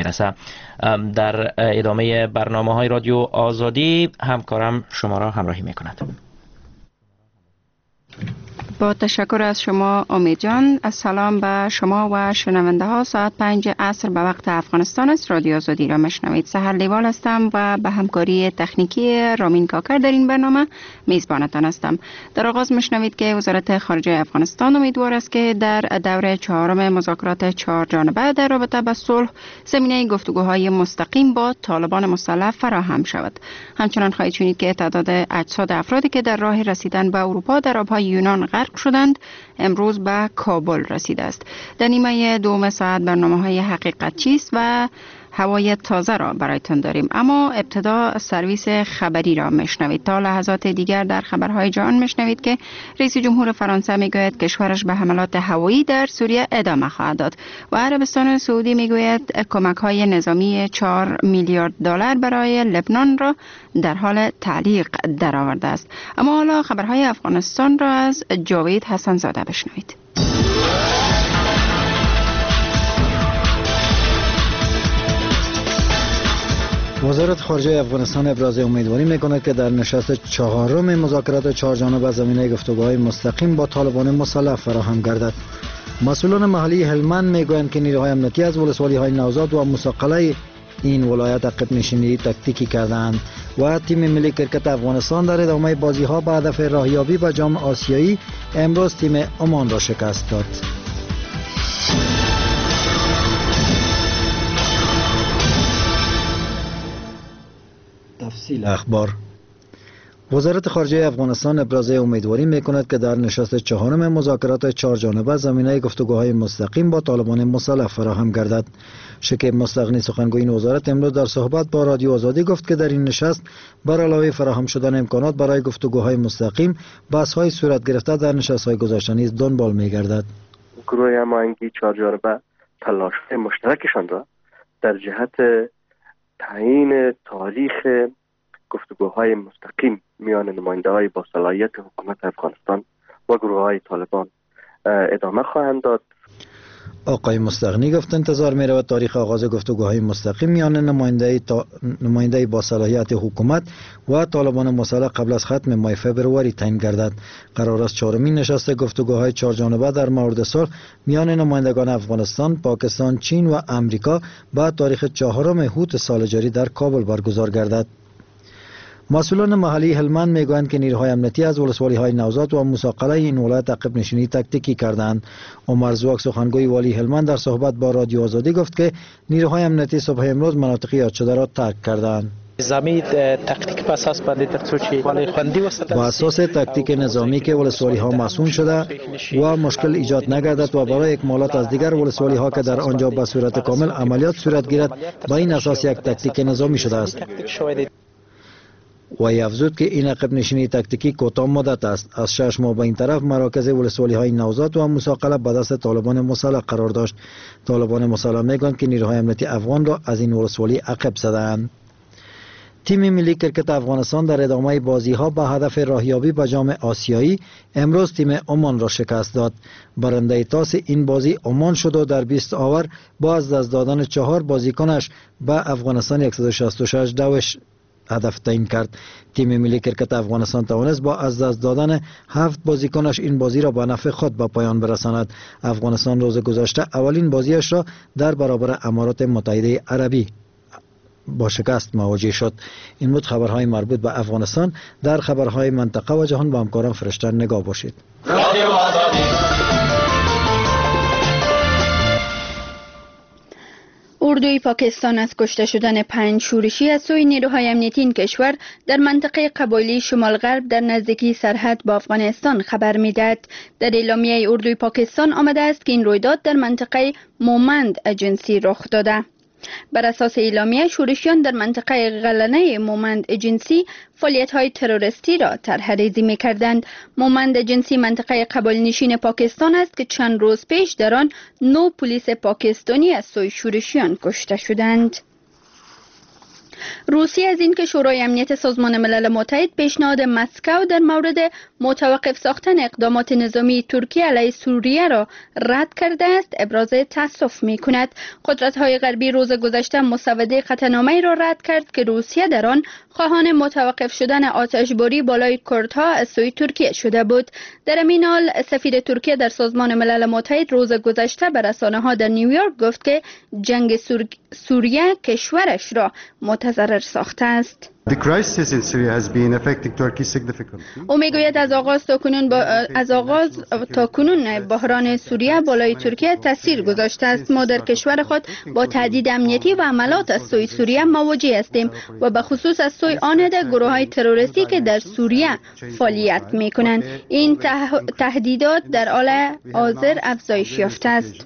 میرسه. در ادامه برنامه های رادیو آزادی همکارم شما را همراهی میکند. با تشکر از شما امید جان. سلام به شما و شنونده ها. ساعت 5 عصر به وقت افغانستان است. رادیو آزادی را میشنوید. سحر لیوال هستم و به همکاری تکنیکی رامین کاکر در این برنامه میزبانتان هستم. در آغاز میشنوید که وزارت خارجه افغانستان امیدوار است که در دور چهارم مذاکرات 4 جانبه در رابطه با صلح زمینه گفتگوهای مستقیم با طالبان مسلح فراهم شود. همچنان خواهید شنید که تعداد اجساد افرادی که در راه رسیدن به اروپا در آبهای یونان غرق شدند امروز به کابل رسیده است. در نیمه دوم ساعت برنامه‌های حقیقت چیست و هوای تازه را برایتان داریم، اما ابتدا سرویس خبری را میشنوید. تا لحظات دیگر در خبرهای جهان میشنوید که رئیس جمهور فرانسه میگوید کشورش به حملات هوایی در سوریه ادامه خواهد داد و عربستان سعودی میگوید کمک‌های نظامی 4 میلیارد دلار برای لبنان را در حال تعلیق درآورده است. اما حالا خبرهای افغانستان را از جاوید حسن زاده بشنوید. وزارت خارجه افغانستان ابراز امیدواری میکند که در نشست چهارم مذاکرات 4 جانبه زمینه گفتگوهای مستقیم با طالبان مسلح فراهم گردد. مسئولان محلی هلمند میگویند که نیروهای امنیتی از ولسوالی‌های نوزاد و موسی این ولایت عقب نشینی تاکتیکی کردند و تیم ملی کرکت افغانستان در ادامه بازی‌ها به هدف راهیابی به جام آسیایی امروز تیم عمان را شکست داد. تفصیل اخبار. وزارت خارجه افغانستان ابراز امیدواری میکند که در نشست چهارم مذاکرات 4 جانبه زمینه گفتگوهای مستقیم با طالبان مسلح فراهم گردد. شکیب مستغنی سخنگوی این وزارت امروز در صحبت با رادیو آزادی گفت که در این نشست بر علاوه فراهم شدن امکانات برای گفتگوهای مستقیم، بحث‌های صورت گرفته در نشست‌های گذشته نیز دنبال می‌گردد. گروه هماهنگی 4 جانبه تلاش‌های مشترکشان را در جهت تعیین تاریخ گفتگوهای مستقیم میان نماینده‌های با صلاحیت حکومت افغانستان و گروه‌های طالبان ادامه خواهند داد. آقای مستغنی گفت انتظار می رود تاریخ آغاز گفتگوهای مستقیم میان نماینده با صلاحیت حکومت و طالبان مسلح قبل از ختم ماه فبروری تعیین گردد. قرار است چهارمین نشست گفتگوهای 4 جانبه در مورد صلح میان نمایندگان افغانستان، پاکستان، چین و امریکا با تاریخ 4 اوت سال جاری در کابل برگزار گردد. مسئولان محلی هلمند میگویند که نیروهای امنیتی از ولسوالی‌های نوزاد و موسی این ولایت عقب نشینی تاکتیکی کردند. عمر زواک سخنگوی والی هلمند در صحبت با رادیو آزادی گفت که نیروهای امنیتی صبح امروز مناطق یاد شده را ترک کردند. با اساس تاکتیک نظامی که ولسوالی‌ها مسئول شده و مشکل ایجاد نگردد و برای اکمالات از دیگر ولسوالی‌ها که در آنجا به صورت کامل عملیات صورت گیرد با این اساس یک تاکتیک نظامی شده است. و افزود که این عقب نشینی تاکتیکی کوتاه مدت است. از 6 ماه به این طرف مراکز ولسوالی‌های نوزاد و موسی به دست طالبان مسلح قرار داشت. طالبان مسلح میگویند که نیروهای امنیتی افغان را از این ولسوالی عقب زدند. تیم ملی کرکت افغانستان در ادامه بازی‌ها به هدف راهیابی به جام آسیایی امروز تیم عمان را شکست داد. برنده تاس این بازی عمان شد و در 20 آور با از دست دادن 4 بازیکنش به افغانستان 166 دوش هدف تعیین کرد. تیم ملی کرکت افغانستان توانست با از دست دادن 7 بازیکنش این بازی را به نفع خود به پایان برساند. افغانستان روز گذشته اولین بازیش را در برابر امارات متحده عربی با شکست مواجه شد. این بود خبرهای مربوط به افغانستان. در خبرهای منطقه و جهان با همکارم فرشته نگاه باشید. اردوی پاکستان از کشته شدن 5 شورشی از سوی نیروهای امنیتی این کشور در منطقه قبایلی شمال غرب در نزدیکی سرحد با افغانستان خبر می‌دهد. در اعلامیه اردوی پاکستان آمده است که این رویداد در منطقه مومند اجنسی رخ داده. بر اساس اعلامیه شورشیان در منطقه غلنه مومند اجنسی فعالیت‌های تروریستی را طرح‌ریزی می‌کردند. مومند اجنسی منطقه قبایل نشین پاکستان است که چند روز پیش در آن 9 پلیس پاکستانی از سوی شورشیان کشته شدند. روسیه از اینکه شورای امنیت سازمان ملل متحد پیشنهاد مسکو در مورد متوقف ساختن اقدامات نظامی ترکیه علیه سوریه را رد کرده است ابراز تأسف می کند. قدرت‌های غربی روز گذشته مسوده قطعنامه‌ای را رد کرد که روسیه در آن خواهان متوقف شدن آتشباری بالای کردها از سوی ترکیه شده بود. در این حال سفیر ترکیه در سازمان ملل متحد روز گذشته به رسانه‌ها در نیویورک گفت که جنگ سوریه کشورش را متضرر ساخته است. او میگوید از آغاز تا کنون بحران سوریه بالای ترکیه تاثیر گذاشته است. ما در کشور خود با تهدید امنیتی و حملات از سوی سوریه مواجه هستیم و به خصوص از سوی آن گروه‌های تروریستی که در سوریه فعالیت می‌کنند. این تهدیدات در حال حاضر افزایش یافته است.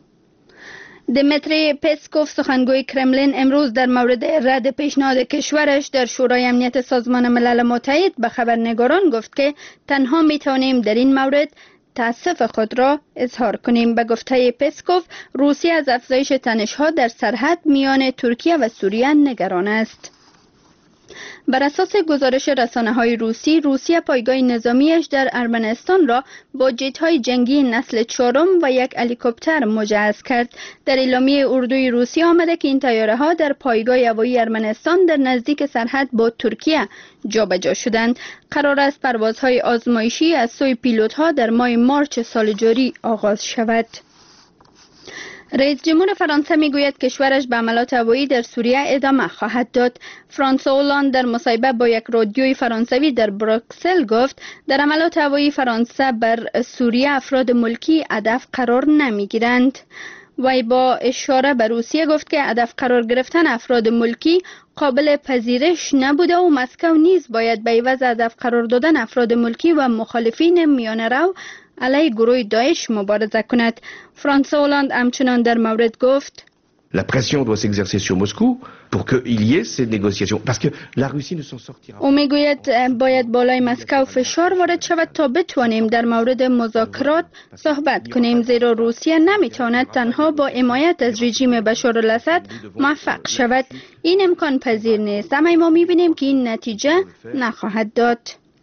دمیتری پسکوف سخنگوی کرملین امروز در مورد رد پیشنهاد کشورش در شورای امنیت سازمان ملل متحد به خبرنگاران گفت که تنها میتوانیم در این مورد تأسف خود را اظهار کنیم. به گفته پسکوف روسیه از افزایش تنش‌ها در سرحد میان ترکیه و سوریه نگران است. بر اساس گزارش رسانه‌های روسی، روسیه پایگاه نظامیش در ارمنستان را با جت‌های جنگی نسل 4 و یک هلیکوپتر مجهز کرد. در اعلامیه اردوی روسیه آمده که این طیاره‌ها در پایگاه هوایی ارمنستان در نزدیک سرحد با ترکیه جابجا شدند. قرار است پروازهای آزمایشی از سوی پیلوت‌ها در ماه مارچ سال جاری آغاز شود. رئیس جمهور فرانسه میگوید کشورش به حملات هوایی در سوریه ادامه خواهد داد. فرانسوا هولند در مصاحبه با یک رادیوی فرانسوی در بروکسل گفت در حملات هوایی فرانسه بر سوریه افراد ملکی هدف قرار نمیگیرند. وی با اشاره به روسیه گفت که هدف قرار گرفتن افراد ملکی قابل پذیرش نبوده و مسکو نیز باید به عوض هدف قرار دادن افراد ملکی و مخالفین میانه رو علیه گروه داعش مبارزه کند. فرانسوا هولند همچنان در مورد گفت La pression doit s'exercer sur Moscou pour qu'il y ait ces négociations parce que la Russie ne s'en sortira. او میگوید باید بالای مسکو فشار وارد شود تا بتوانیم در مورد مذاکرات صحبت کنیم، زیرا روسیه نمیتواند تنها با حمایت از رژیم بشار الاسد موفق شود. این امکان پذیر نیست، اما ما میبینیم که این نتیجه نخواهد داد.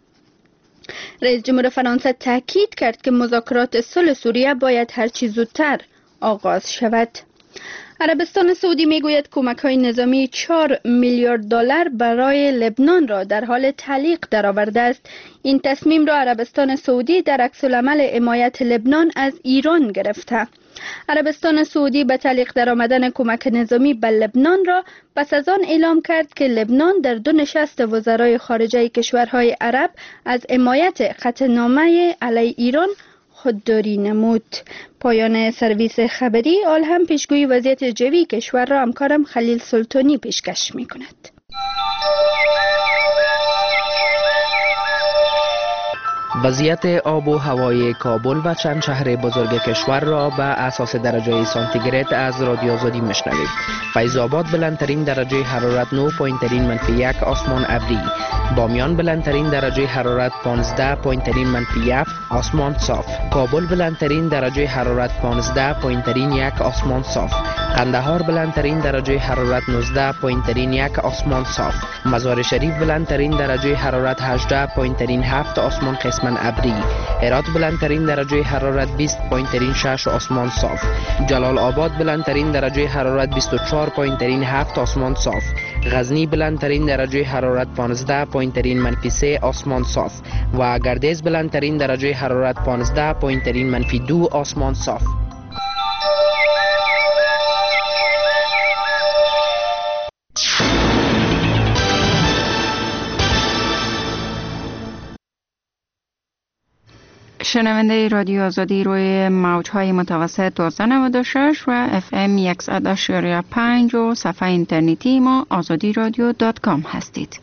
رئیس جمهور فرانسه تاکید کرد که مذاکرات صلح سوریه باید هرچی زودتر آغاز شود. عربستان سعودی میگوید کمک‌های نظامی 4 میلیارد دلار برای لبنان را در حال تعلیق درآورده است. این تصمیم را عربستان سعودی در عکس‌العمل حمایت لبنان از ایران گرفته. عربستان سعودی به تعلیق درآمدن کمک نظامی به لبنان را پس از آن اعلام کرد که لبنان در 2 نشست وزرای خارجه کشورهای عرب از حمایت قطعنامه علیه ایران خودداری نمود. پایان سرویس خبری. آل هم پیشگویی وضعیت جوی کشور را همکارم خلیل سلطانی پیشکش می کند. وضعیت آب و هوای کابل و چند شهر بزرگ کشور را به اساس درجه سانتیگراد از رادیو آزادی میشنوید. فیض آباد بلندترین درجه حرارت 9.1 آسمان ابری، بامیان بلندترین درجه حرارت 15.1 آسمان صاف، کابل بلندترین درجه حرارت 15.1 آسمان صاف، قندهار بلندترین درجه حرارت 19.1 آسمان صاف، مزار شریف بلندترین درجه حرارت 18.7 آسمان قسماً ابری، هرات بلندترین درجه حرارت 20.6 آسمان صاف، جلال آباد بلندترین درجه حرارت 24.7 آسمان صاف، غزنی بلندترین درجه حرارت 15.3 آسمان صاف و گردیز بلندترین درجه حرارت 15.2 آسمان صاف. شنونده رادیو آزادی روی موج‌های متوسط 1296 و FM 100.5 و صفحه اینترنتی ما azadiradio.com هستید.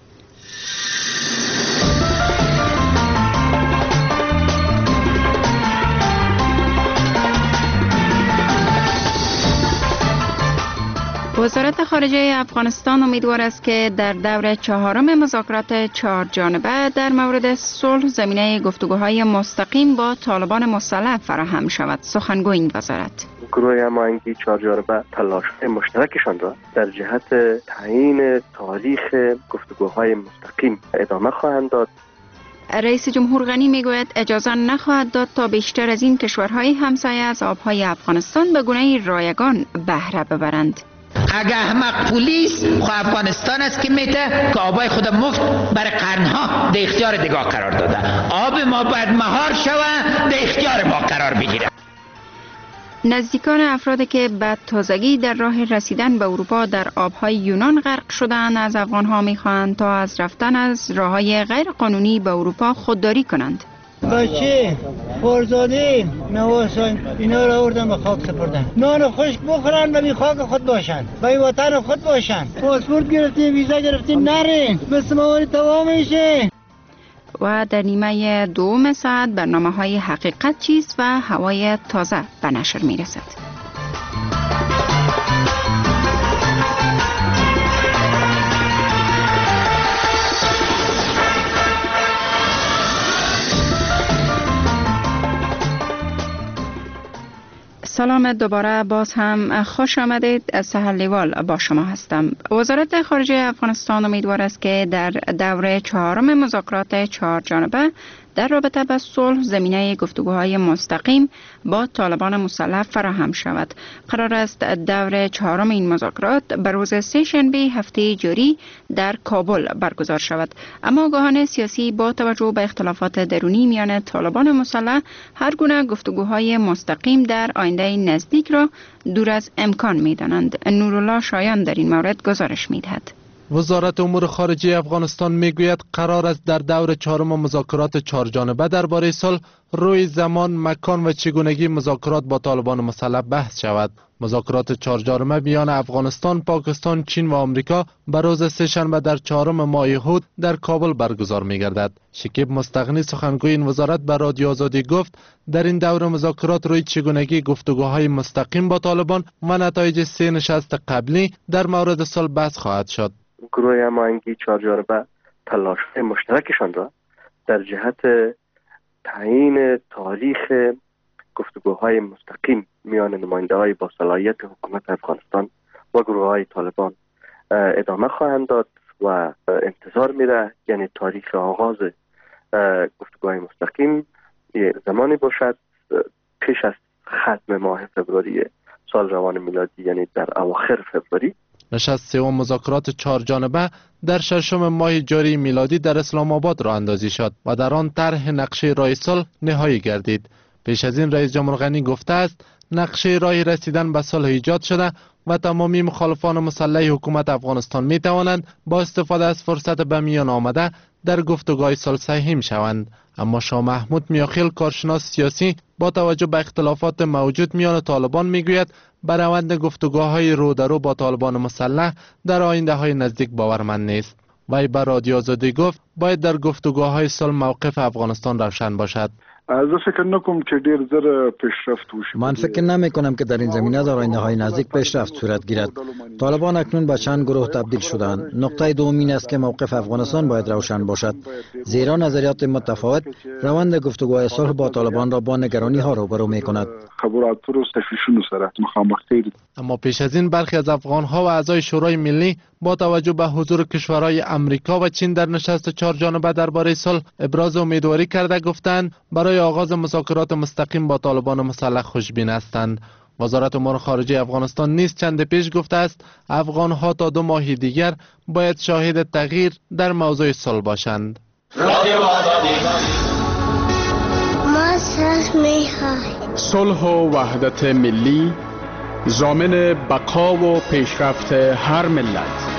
وزارت خارجه افغانستان امیدوار است که در دور 4 مذاکرات 4 جانبه در مورد صلح زمینه گفتگوهای مستقیم با طالبان مسلح فراهم شود. سخنگوی این وزارت: گروه هماهنگی 4 جانبه تلاش‌های مشترکشان را در جهت تعیین تاریخ گفتگوهای مستقیم ادامه خواهند داد. رئیس جمهور غنی میگوید اجازه نخواهد داد تا بیشتر از این کشورهای همسایه از آبهای افغانستان به گونه رایگان بهره ببرند. اگه احمق پلیس خو افغانستان است که میته که آبای خود مفت برای قرنها در اختیار دیگاه قرار داده. آب ما باید مهار شوه، در اختیار ما قرار بگیره. نزدیکان افرادی که به تازگی در راه رسیدن به اروپا در آبهای یونان غرق شدند از افغانها میخواهند تا از رفتن از راههای غیر قانونی به اروپا خودداری کنند. بچه، فرزانه، نواسان اینا را آوردن به خاک سپردن. نان خشک بخورن و بی خاک خود باشن، به وطن خود باشن. پاسپورت گرفتیم، ویزا گرفتیم، نرین مثل مواری تمام میشه. و در نیمه دوم ساعت برنامه های حقیقت چیست و هوای تازه به نشر می رسد. سلام دوباره، باز هم خوش آمدید. سحر لیوال با شما هستم. وزارت خارجه افغانستان امیدوار است که در دوره 4 مذاکرات 4 جانبه در رابطه با صلح زمینه گفتگوهای مستقیم با طالبان مسلح فراهم شود. قرار است دور 4 این مذاکرات بر روز سه‌شنبه هفته جاری در کابل برگزار شود. اما آگاهان سیاسی با توجه به اختلافات درونی میان طالبان مسلح هر گونه گفتگوهای مستقیم در آینده نزدیک را دور از امکان می‌دانند. نورالله شایان در این مورد گزارش می‌دهد. وزارت امور خارجه افغانستان میگوید قرار است در دور 4 مذاکرات 4 جانبه درباره صلح روی زمان، مکان و چگونگی مذاکرات با طالبان مسلح بحث شود. مذاکرات 4 جانبه میان افغانستان، پاکستان، چین و آمریکا بر روز سه‌شنبه در 4 ماه هود در کابل برگزار می‌گردد. شکیب مستغنی سخنگوی این وزارت به رادیو آزادی گفت در این دور مذاکرات روی چگونگی گفتگوهای مستقیم با طالبان و نتایج 3 نشست قبلی در مورد صلح بحث خواهد شد. گروه هماهنگی 4 جانبه تلاش‌های مشترکشان را در جهت تعیین تاریخ گفتگوهای مستقیم میان نماینده‌های با صلاحیت حکومت افغانستان و گروه‌های طالبان ادامه خواهند داد و انتظار میره، یعنی تاریخ آغاز گفتگوهای مستقیم زمانی باشد پیش از ختم ماه فوریه سال روان میلادی، یعنی در اواخر فوریه. نشست 3 مذاکرات 4 جانبه در 6 ماه جاری میلادی در اسلام آباد راه اندازی شد و در آن طرح نقشه راه صلح نهایی گردید. پیش از این رئیس جمهور غنی گفته است نقشه راه رسیدن به صلح ایجاد شده و تمامی مخالفان مسلح حکومت افغانستان می توانند با استفاده از فرصت به میان آمده در گفتگوهای صلح سهیم شوند. اما شاه محمود میاخیل، کارشناس سیاسی، با توجه به اختلافات موجود میان طالبان میگوید بر روند گفتگوهای رو در رو با طالبان مسلح در آینده های نزدیک باورمند نیست. وی بر رادیو آزادی گفت باید در گفتگوهای صلح موقف افغانستان روشن باشد. من فکر نمی کنم که در این زمینه در آینده های نزدیک پیشرفت صورت گیرد. طالبان اکنون به چند گروه تبدیل شدند. نقطه دوم این است که موقف افغانستان باید روشن باشد، زیرا نظریات متفاوت روند گفتگوهای صلح با طالبان را با نگرانی ها روبرو می کند. اما پیش از این برخی از افغان ها و اعضای شورای ملی با توجه به حضور کشورهای امریکا و چین در نشست 4 جانبه درباره صلح ابراز امیدواری کرده گفتند برای آغاز مذاکرات مستقیم با طالبان مسلح خوشبین هستند. وزارت امور خارجه افغانستان نیز چند پیش گفته است افغان ها تا 2 ماه دیگر باید شاهد تغییر در موضوع صلح باشند. صلح و وحدت ملی ضامن بقا و پیشرفت هر ملت.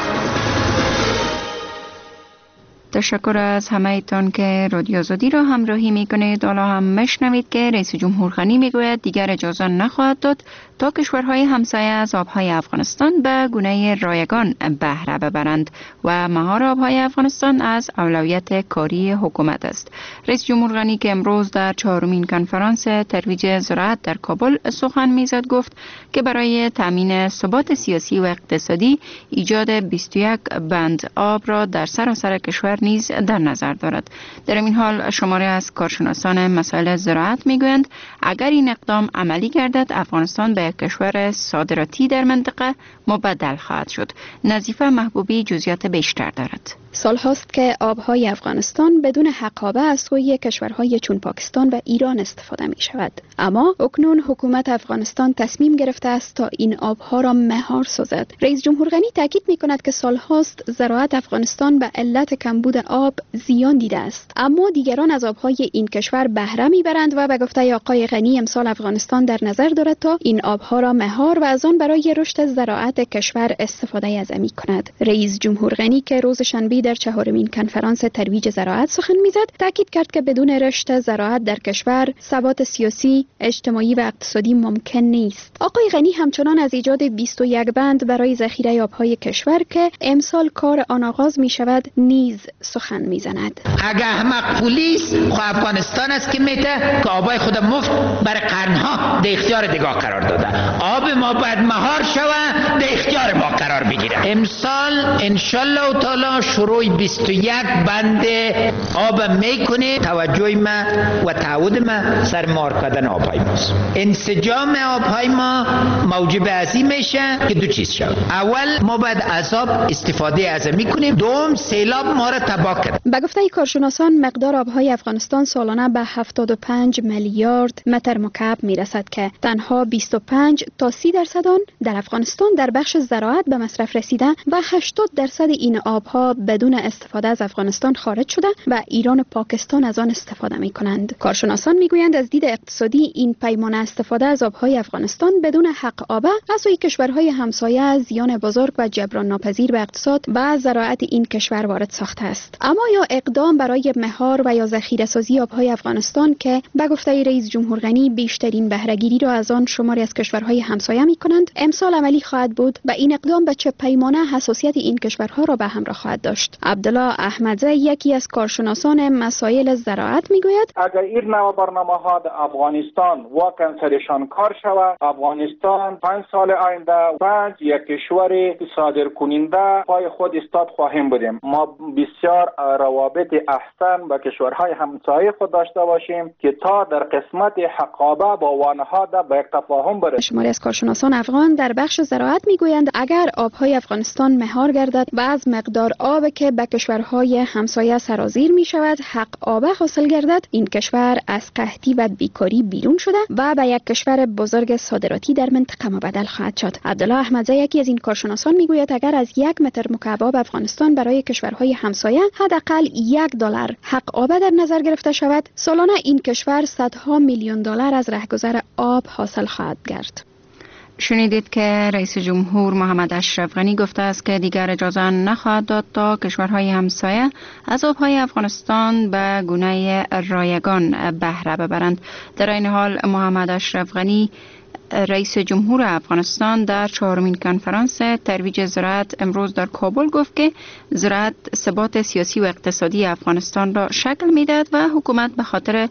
تشکر از همه ایتان که رادیو آزادی را همراهی میکنید. حالا هم مشنوید که رئیس جمهور غنی میگوید دیگر اجازه نخواهد داد تا کشورهای همسایه از آبهای افغانستان به گونه رایگان بهره ببرند و مهار آبهای افغانستان از اولویت کاری حکومت است. رئیس جمهور غنی که امروز در 4مین کنفرانس ترویج زراعت در کابل سخن میزد گفت که برای تامین ثبات سیاسی و اقتصادی ایجاد 21 بند آب را در سراسر کشور نیز در نظر دارد. در این حال شماری از کارشناسان مسائل زراعت میگویند اگر این اقدام عملی گردد افغانستان به یک کشور صادراتی در منطقه مبدل خواهد شد. نظیفه محبوبی جزئیات بیشتر دارد. سال هاست که آبهای افغانستان بدون حقابه از سوی کشورهای چون پاکستان و ایران استفاده می شود. اما اکنون حکومت افغانستان تصمیم گرفته است تا این آبها را مهار سازد. رئیس جمهور غنی تاکید می کند که سال هاست زراعت افغانستان به علت کمبود آب زیان دیده است. اما دیگران از آبهای این کشور بهره می برند و به گفته آقای غنی امسال افغانستان در نظر دارد تا این آبها را مهار و از آن برای رشد زراعت کشور استفاده ازمی کند. رئیس جمهور غنی که روز شنبه در 4مین کنفرانس ترویج زراعت سخن میزد تاکید کرد که بدون رشد زراعت در کشور ثبات سیاسی، اجتماعی و اقتصادی ممکن نیست. آقای غنی همچنان از ایجاد 21 بند برای ذخیره آبهای کشور که امسال کار آن آغاز می شود نیز سخن میزند. اگه احمق پلیس افغانستان است که میته که آبای خود مفت برای قرنها در اختیار دیگاه قرار داده. آب ما باید مهار شوه در اختیار ما قرار بگیره. امسال انشالله تعالی شروع 21 بند آب میکنه. توجه ما و تعهد ما سر مهار کردن آبهای ماست. انسجام آبهای ما موجب ازی میشه که دو چیز شد. اول ما باید از آب استفاده ازمی کنیم، دوم سیلاب ما را تباه کرد. به گفته کارشناسان مقدار آبهای افغانستان سالانه به 75 میلیارد متر مکعب میرسد که تنها 25 تا 30% آن در افغانستان در بخش زراعت به مصرف رسیده و 80% این آبها بدون استفاده از افغانستان خارج شده و ایران و پاکستان از آن استفاده می کنند. کارشناسان میگویند از دید اقتصادی این پیمانه استفاده از آبهای افغانستان بدون حق آبه از سوی کشورهای همسایه زیان بزرگ و جبران ناپذیر به اقتصاد و زراعت این کشور وارد ساخته است. اما یا اقدام برای مهار و یا ذخیره سازی آبهای افغانستان که به گفته رئیس جمهور غنی بیشترین بهره‌گیری را از آن شماری از کشورهای همسایه می کنند امسال عملی خواهد بود و این اقدام به چه پیمانه حساسیت این کشورها را به همراه خواهد داشت. عبدالله احمدزی یکی از کارشناسان مسائل زراعت میگوید اگر این نوع برنامه‌ها در افغانستان واقعا سرشان کار شود، افغانستان 5 سال آینده یک کشور صادر کننده پای خود استاد خواهیم بودیم. ما بسیار روابط احسن با کشورهای همسایه خود داشته باشیم که تا در قسمت حقابه با وانها به یک تفاهم برسیم. شماری از کارشناسان افغان در بخش زراعت میگویند اگر آبهای افغانستان مهار گردد و از مقدار آب که به کشورهای همسایه سرازیر می شود حق آب حاصل گردد این کشور از قحطی و بیکاری بیرون شده و به یک کشور بزرگ صادراتی در منطقه مبدل خواهد شد. عبدالله احمدزی یکی از این کارشناسان میگوید اگر از 1 متر مکعب آب افغانستان برای کشورهای همسایه حداقل $1 حق آب در نظر گرفته شود سالانه این کشور صدها میلیون دلار از رهگذر آب حاصل خواهد گرد. شنیدید که رئیس جمهور محمد اشرف غنی گفته است که دیگر اجازه نخواهد داد تا کشورهای همسایه از آبهای افغانستان به گونه رایگان بهره ببرند. در این حال محمد اشرف غنی رئیس جمهور افغانستان در 4مین کنفرانس ترویج زراعت امروز در کابل گفت که زراعت ثبات سیاسی و اقتصادی افغانستان را شکل می‌دهد و حکومت به خاطر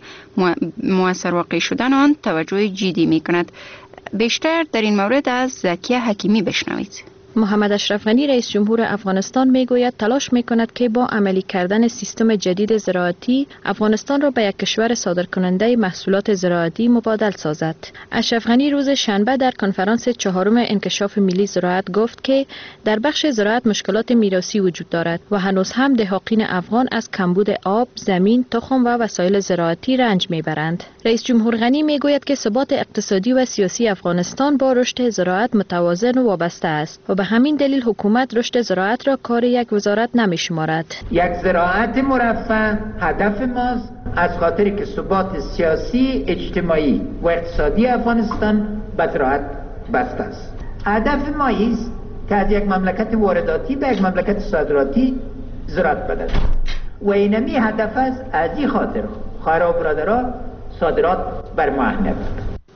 مؤثر واقع شدن آن توجه جدی می‌کند. بیشتر در این مورد از زکیه حکیمی بشنوید. محمد اشرف غنی رئیس جمهور افغانستان میگوید تلاش میکند که با عملی کردن سیستم جدید زراعتی افغانستان را به یک کشور صادرکننده محصولات زراعتی مبادل سازد. اشرف غنی روز شنبه در کنفرانس 4م انکشاف ملی زراعت گفت که در بخش زراعت مشکلات میراثی وجود دارد و هنوز هم دهقان افغان از کمبود آب، زمین، تخم و وسایل زراعتی رنج میبرند. رئیس جمهور غنی میگوید که ثبات اقتصادی و سیاسی افغانستان با رشد زراعت متوازن و وابسته است و به همین دلیل حکومت رشد زراعت را کار یک وزارت نمی‌شمارد. یک زراعت مرفه هدف ماست از خاطری که ثبات سیاسی، اجتماعی و اقتصادی افغانستان به زراعت بسته است. هدف ما است که از یک مملکت وارداتی به یک مملکت صادراتی زراعت بدهد و اینمی هدف است. از این خاطر خیرا برادرها صادرات بر ما اهمیت دارد.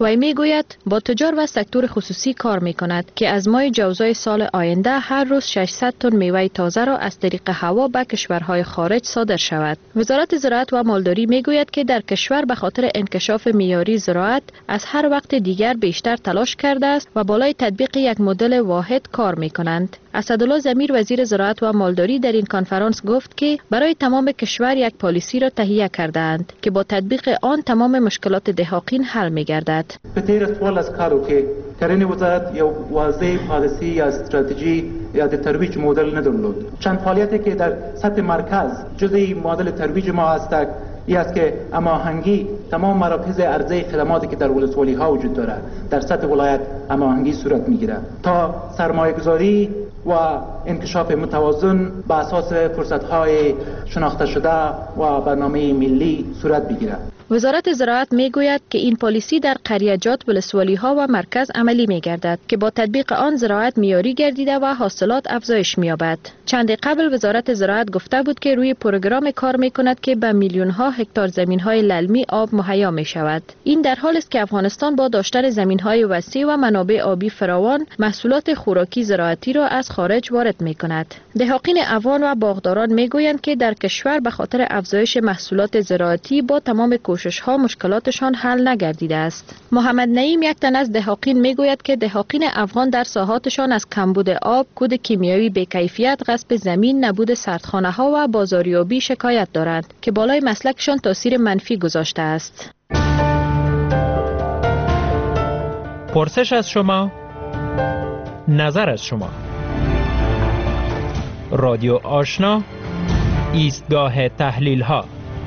وی میگوید با تجار و سکتور خصوصی کار میکند که از ماه جوزای سال آینده هر روز 600 تن میوه تازه را از طریق هوا به کشورهای خارج صادر شود. وزارت زراعت و مالداری میگوید که در کشور به خاطر انکشاف معیاری زراعت از هر وقت دیگر بیشتر تلاش کرده است و بالای تطبیق یک مدل واحد کار میکنند. اسدالله ضمیر وزیر زراعت و مالداری در این کنفرانس گفت که برای تمام کشور یک پالیسی را تهیه کردند که با تطبیق آن تمام مشکلات دهقان حل می‌گردد. به طور سوال از کارو که کرین وزارت یا واضح پالیسی یا استراتژی یا ترویج مدل ندارد. چند فعالیتی که در سطح مرکز جزئی مدل ترویج ما است این است که هماهنگی تمام مراکز عرضه خدماتی که در ولسوالی ها وجود دارد در سطح ولایت هماهنگی صورت میگیرد تا سرمایه گذاری و انکشاف متوازن به اساس فرصت های شناخته شده و برنامه ملی صورت بگیرد. وزارت زراعت میگوید که این پالیسی در قریجات، ولسوالی ها و مرکز عملی میگردد که با تطبیق آن زراعت معیاری گردیده و حاصلات افزایش می‌یابد. چند قبل وزارت زراعت گفته بود که روی پروگرام کار میکند که به میلیون ها هکتار زمین های للمی آب مهیا می شود. این در حالی است که افغانستان با داشتن زمین های وسیع و منابع آبی فراوان محصولات خوراکی زراعتی را از خارج وارد میکند. دهقان افغان و باغداران میگویند که در کشور به خاطر افزایش محصولات زراعتی با تمام کوشش ها مشکلاتشان حل نگردیده است. محمد نعیم یک تن از دهقان میگوید که دهقان افغان در ساحاتشان از کمبود آب، کود کیمیایی بی‌کیفیت، غصب زمین، نبود سردخانه ها و بازاریابی شکایت دارند که بالای مسلکشان تاثیر منفی گذاشته است. پرسش از شما، نظر از شما. رادیو آشنا، ایستگاه تحلیل ها.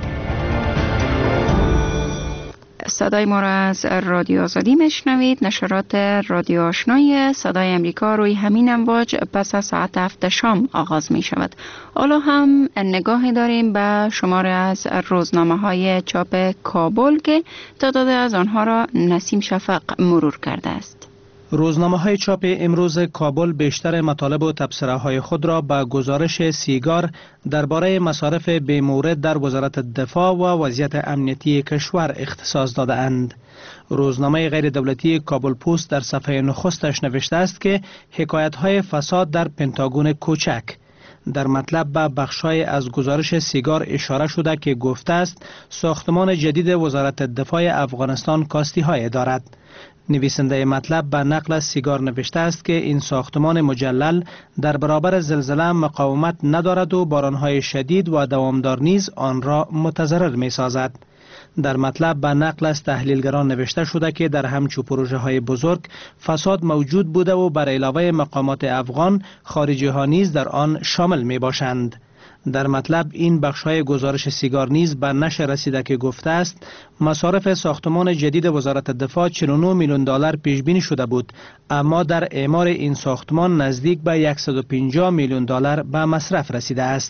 صدای ما را از رادیو آزادی میشنوید. نشرات رادیو آشنای صدای امریکا روی همین امواج پس از ساعت 7 شام آغاز می شود. حالا هم نگاهی داریم به شماره از روزنامه های چاپ کابل که تعداد از آنها را نسیم شفق مرور کرده است. روزنامه های چاپ امروز کابل بیشتر مطالب و تبصره های خود را به گزارش سیگار درباره مصارف بی‌مورد در وزارت دفاع و وضعیت امنیتی کشور اختصاص داده اند. روزنامه غیر دولتی کابل پست در صفحه نخستش نوشته است که حکایت های فساد در پنتاگون کوچک. در مطلب به بخشای از گزارش سیگار اشاره شده که گفته است ساختمان جدید وزارت دفاع افغانستان کاستی های دارد. نویسنده مطلب به نقل از سیگار نوشته است که این ساختمان مجلل در برابر زلزله مقاومت ندارد و بارانهای شدید و دوامدار نیز آن را متضرر می سازد. در مطلب به نقل از تحلیلگران نوشته شده که در همچو پروژه های بزرگ فساد موجود بوده و بر علاوه مقامات افغان خارجی ها نیز در آن شامل می باشند. در مطلب این بخش‌های گزارش سیگار نیز به نشر رسیده که گفته است مصارف ساختمان جدید وزارت دفاع 49 میلیون دلار پیش بینی شده بود، اما در اعمار این ساختمان نزدیک به 150 میلیون دلار به مصرف رسیده است.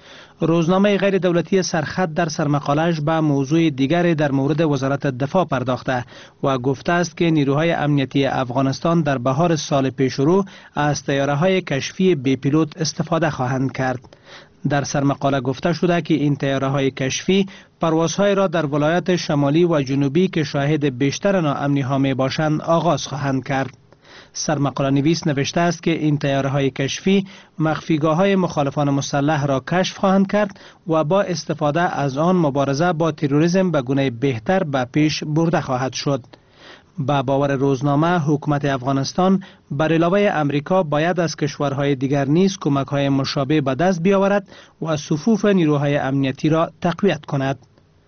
روزنامه غیر دولتی سرخط در سرمقاله‌اش به موضوع دیگری در مورد وزارت دفاع پرداخته و گفته است که نیروهای امنیتی افغانستان در بهار سال پیشرو از طیاره‌های کشفی بی پیلوت استفاده خواهند کرد. در سرمقاله گفته شده که این طیاره‌های کشفی پروازهای را در ولایات شمالی و جنوبی که شاهد بیشتر ناامنی ها می باشند آغاز خواهند کرد. سرمقاله نویس نوشته است که این طیاره‌های کشفی مخفیگاه‌های مخالفان مسلح را کشف خواهند کرد و با استفاده از آن مبارزه با تروریسم به گونه بهتر به پیش برده خواهد شد. با باور روزنامه حکومت افغانستان بر علاوه امریکا باید از کشورهای دیگر نیز کمک‌های مشابه به دست بیاورد و صفوف نیروهای امنیتی را تقویت کند.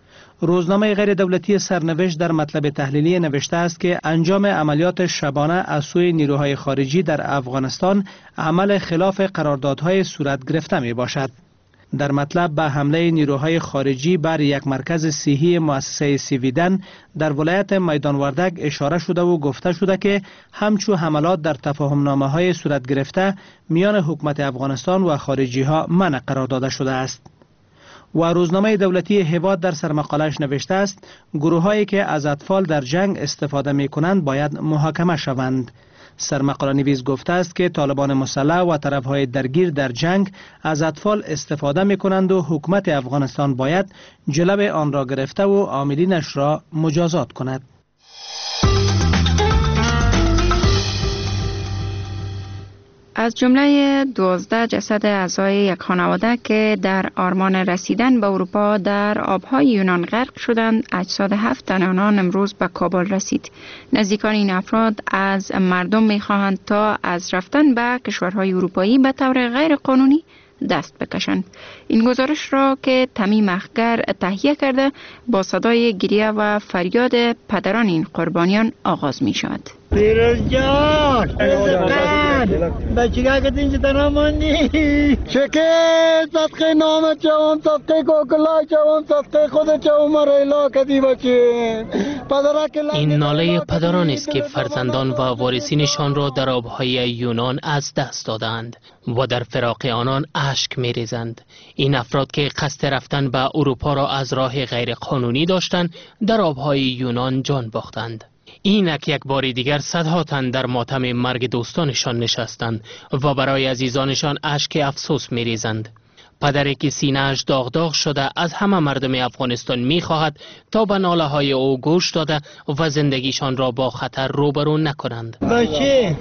روزنامه غیر دولتی سرنوشت در مطلب تحلیلی نوشته است که انجام عملیات شبانه از سوی نیروهای خارجی در افغانستان عمل خلاف قراردادهای صورت گرفته می باشد. در مطلب به حمله نیروهای خارجی بر یک مرکز صحی مؤسسه سیویدن در ولایت میدان وردک اشاره شده و گفته شده که همچو حملات در تفاهمنامه‌های صورت گرفته میان حکومت افغانستان و خارجی ها منع قرار داده شده است. و روزنامه دولتی هواد در سرمقاله‌اش نوشته است گروه‌هایی که از اطفال در جنگ استفاده می‌کنند باید محاکمه شوند. سرمقاله نویس گفته است که طالبان مسلح و طرفهای درگیر در جنگ از اطفال استفاده می‌کنند و حکومت افغانستان باید جلو آن را گرفته و عاملینش را مجازات کند. از جمله 12 جسد اعضای یک خانواده که در آرمان رسیدن به اروپا در آبهای یونان غرق شدند، اجساد 7 تن آنان امروز به کابل رسید. نزدیکان این افراد از مردم می‌خواهند تا از رفتن به کشورهای اروپایی به طور غیر قانونی دست بکشند. این گزارش را که تمیم اخگر تهیه کرده با صدای گریه و فریاد پدران این قربانیان آغاز می شود. پیروز جان بچگاه که اینجا تنها ماندی شکر صدقه نامت چوام صدقه کوکلای چوام صدقه خود چوام ریلا کدی بچه. این ناله پدران است که فرزندان و وارثینشان را در آبهای یونان از دست دادند و در فراق آنان اشک می‌ریزند. این افراد که قصد رفتن به اروپا را از راه غیر قانونی داشتند در آبهای یونان جان باختند. اینک یک بار دیگر صدها تن در ماتم مرگ دوستانشان نشستند و برای عزیزانشان اشک افسوس می‌ریزند. پدری که سینه‌اش داغ داغ شده از همه مردم افغانستان می‌خواهد تا به ناله‌های او گوش داده و زندگیشان را با خطر روبرو نکنند. بچه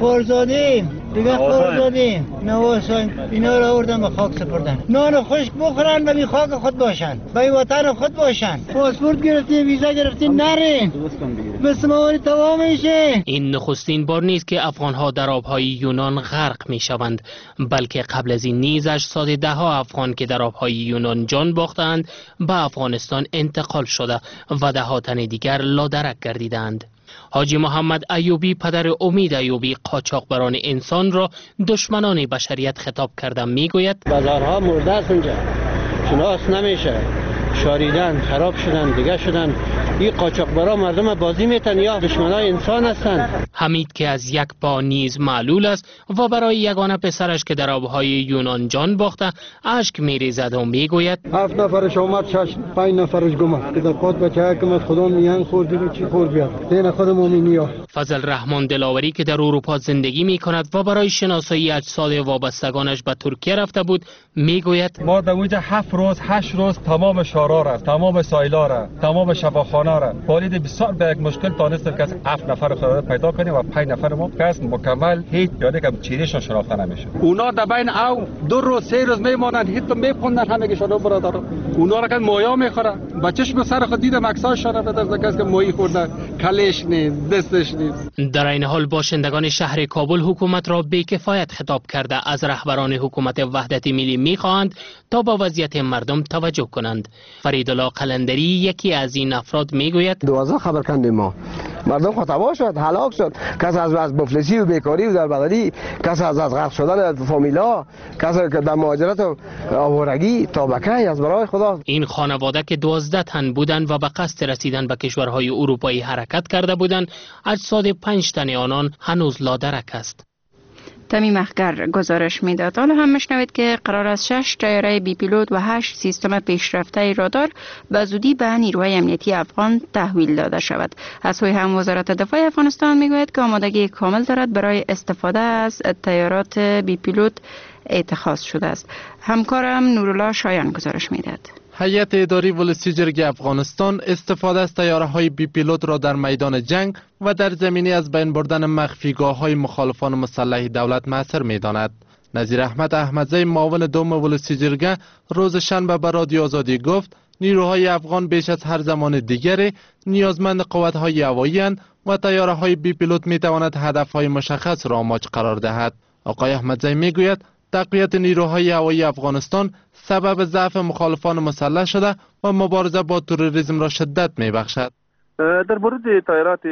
فرزادیم دیگه فرزادیم نواسان اینا را آوردن به خاک سپردن. نان خشک بخورن و بی خاک خود باشن، به وطن خود باشن. پاسپورت گرفتی، ویزا گرفتی، نرین بسماری تمام میشه. این نخستین بار نیست که افغان‌ها در آب‌های یونان غرق می‌شوند، بلکه قبل از این نیز اجساد ده‌ها افغان که در آب‌های یونان جان باختند به افغانستان انتقال شده و ده‌ها تن دیگر لادرک گردیدند. حاجی محمد ایوبی پدر امید ایوبی قاچاقبران انسان را دشمنان بشریت خطاب کرده میگوید بازارها مرده است اونجا، شناس نمیشه، شاریدن، خراب شدن، دیگه شدن. این قاچاقبرا مردم بازی میتن یا دشمنای انسان هستند. حمید که از یک پا نیز معلول است و برای یگانه پسرش که در آبهای یونان جان باخته اشک میریزد و میگوید 7 نفرش آمد 5 نفرش گم که در پات بچه که خدا میان خورد چی خورد بیاد دین خود مومنیا. فضل رحمان دلاوری که در اروپا زندگی میکند و برای شناسایی اجساد وابستگانش به ترکیه رفته بود میگوید ما در اونجا 7 روز 8 روز تمام شارا را، تمام سایلا را، تمام شفاخانه را بالید بسیار به یک مشکل تانستیم که از 7 نفر خدا پیدا کنیم و 5 نفر ما کس مکمل هیچ یعنی که چیرشون شناخته نمیشه. اونا در بین او 2 روز 3 روز میمونن هیچ تو میپوندن همگیشون برادر. اونا را که مویا میخوره بچه‌ش سر خود دیدم عکساشون را در کس که مویی خورده کلش نیست دستش نیست. در این حال باشندگان شهر کابل حکومت را بی‌کفایت خطاب کرده از رهبران حکومت وحدت ملی میخواهند تا با وضعیت مردم توجه کنند. فریدالله قلندری یکی از این افراد میگوید 12 خبر کندیم ما مردم خطا شد هلاک شد، کس از مفلسی و بیکاری و دربدری، کس از غرق شدن فامیلا، کس که در مهاجرت و آوارگی تابکه از برای خدا. این خانواده که 12 تن بودند و به قصد رسیدن به کشورهای اروپایی حرکت کرده بودند، اجساد 5 تن آنان هنوز لادرک است. تمیم اخگر گزارش میداد. حالا هم مشنوید که قرار است 6 طیاره بی پیلوت و 8 سیستم پیشرفته رادار به زودی به نیروهای امنیتی افغان تحویل داده شود. از سوی هم وزارت دفاع افغانستان میگوید که آمادگی کامل دارد برای استفاده از طیارات بی پیلوت اتخاذ شده است. همکارم نورالله شایان گزارش میداد. هیئت اداری ولسی جرگ افغانستان استفاده از طیاره‌های بی پیلوت را در میدان جنگ و در زمینه از بین بردن مخفیگاه‌های مخالفان مسلح دولت مؤثر می‌داند. نظیر احمد احمدزی معاون دوم ولسی جرگه روز شنبه به رادیو آزادی گفت نیروهای افغان بیش از هر زمان دیگری نیازمند قوت‌های هوایی اند و طیاره‌های بی پیلوت می‌تواند هدف‌های مشخص را ماچ قرار دهد. آقای احمدزی می‌گوید تقویت نیروهای هوایی افغانستان سبب ضعف مخالفان مسلح شده و مبارزه با تروریسم را شدت می‌بخشد. در مورد طیارات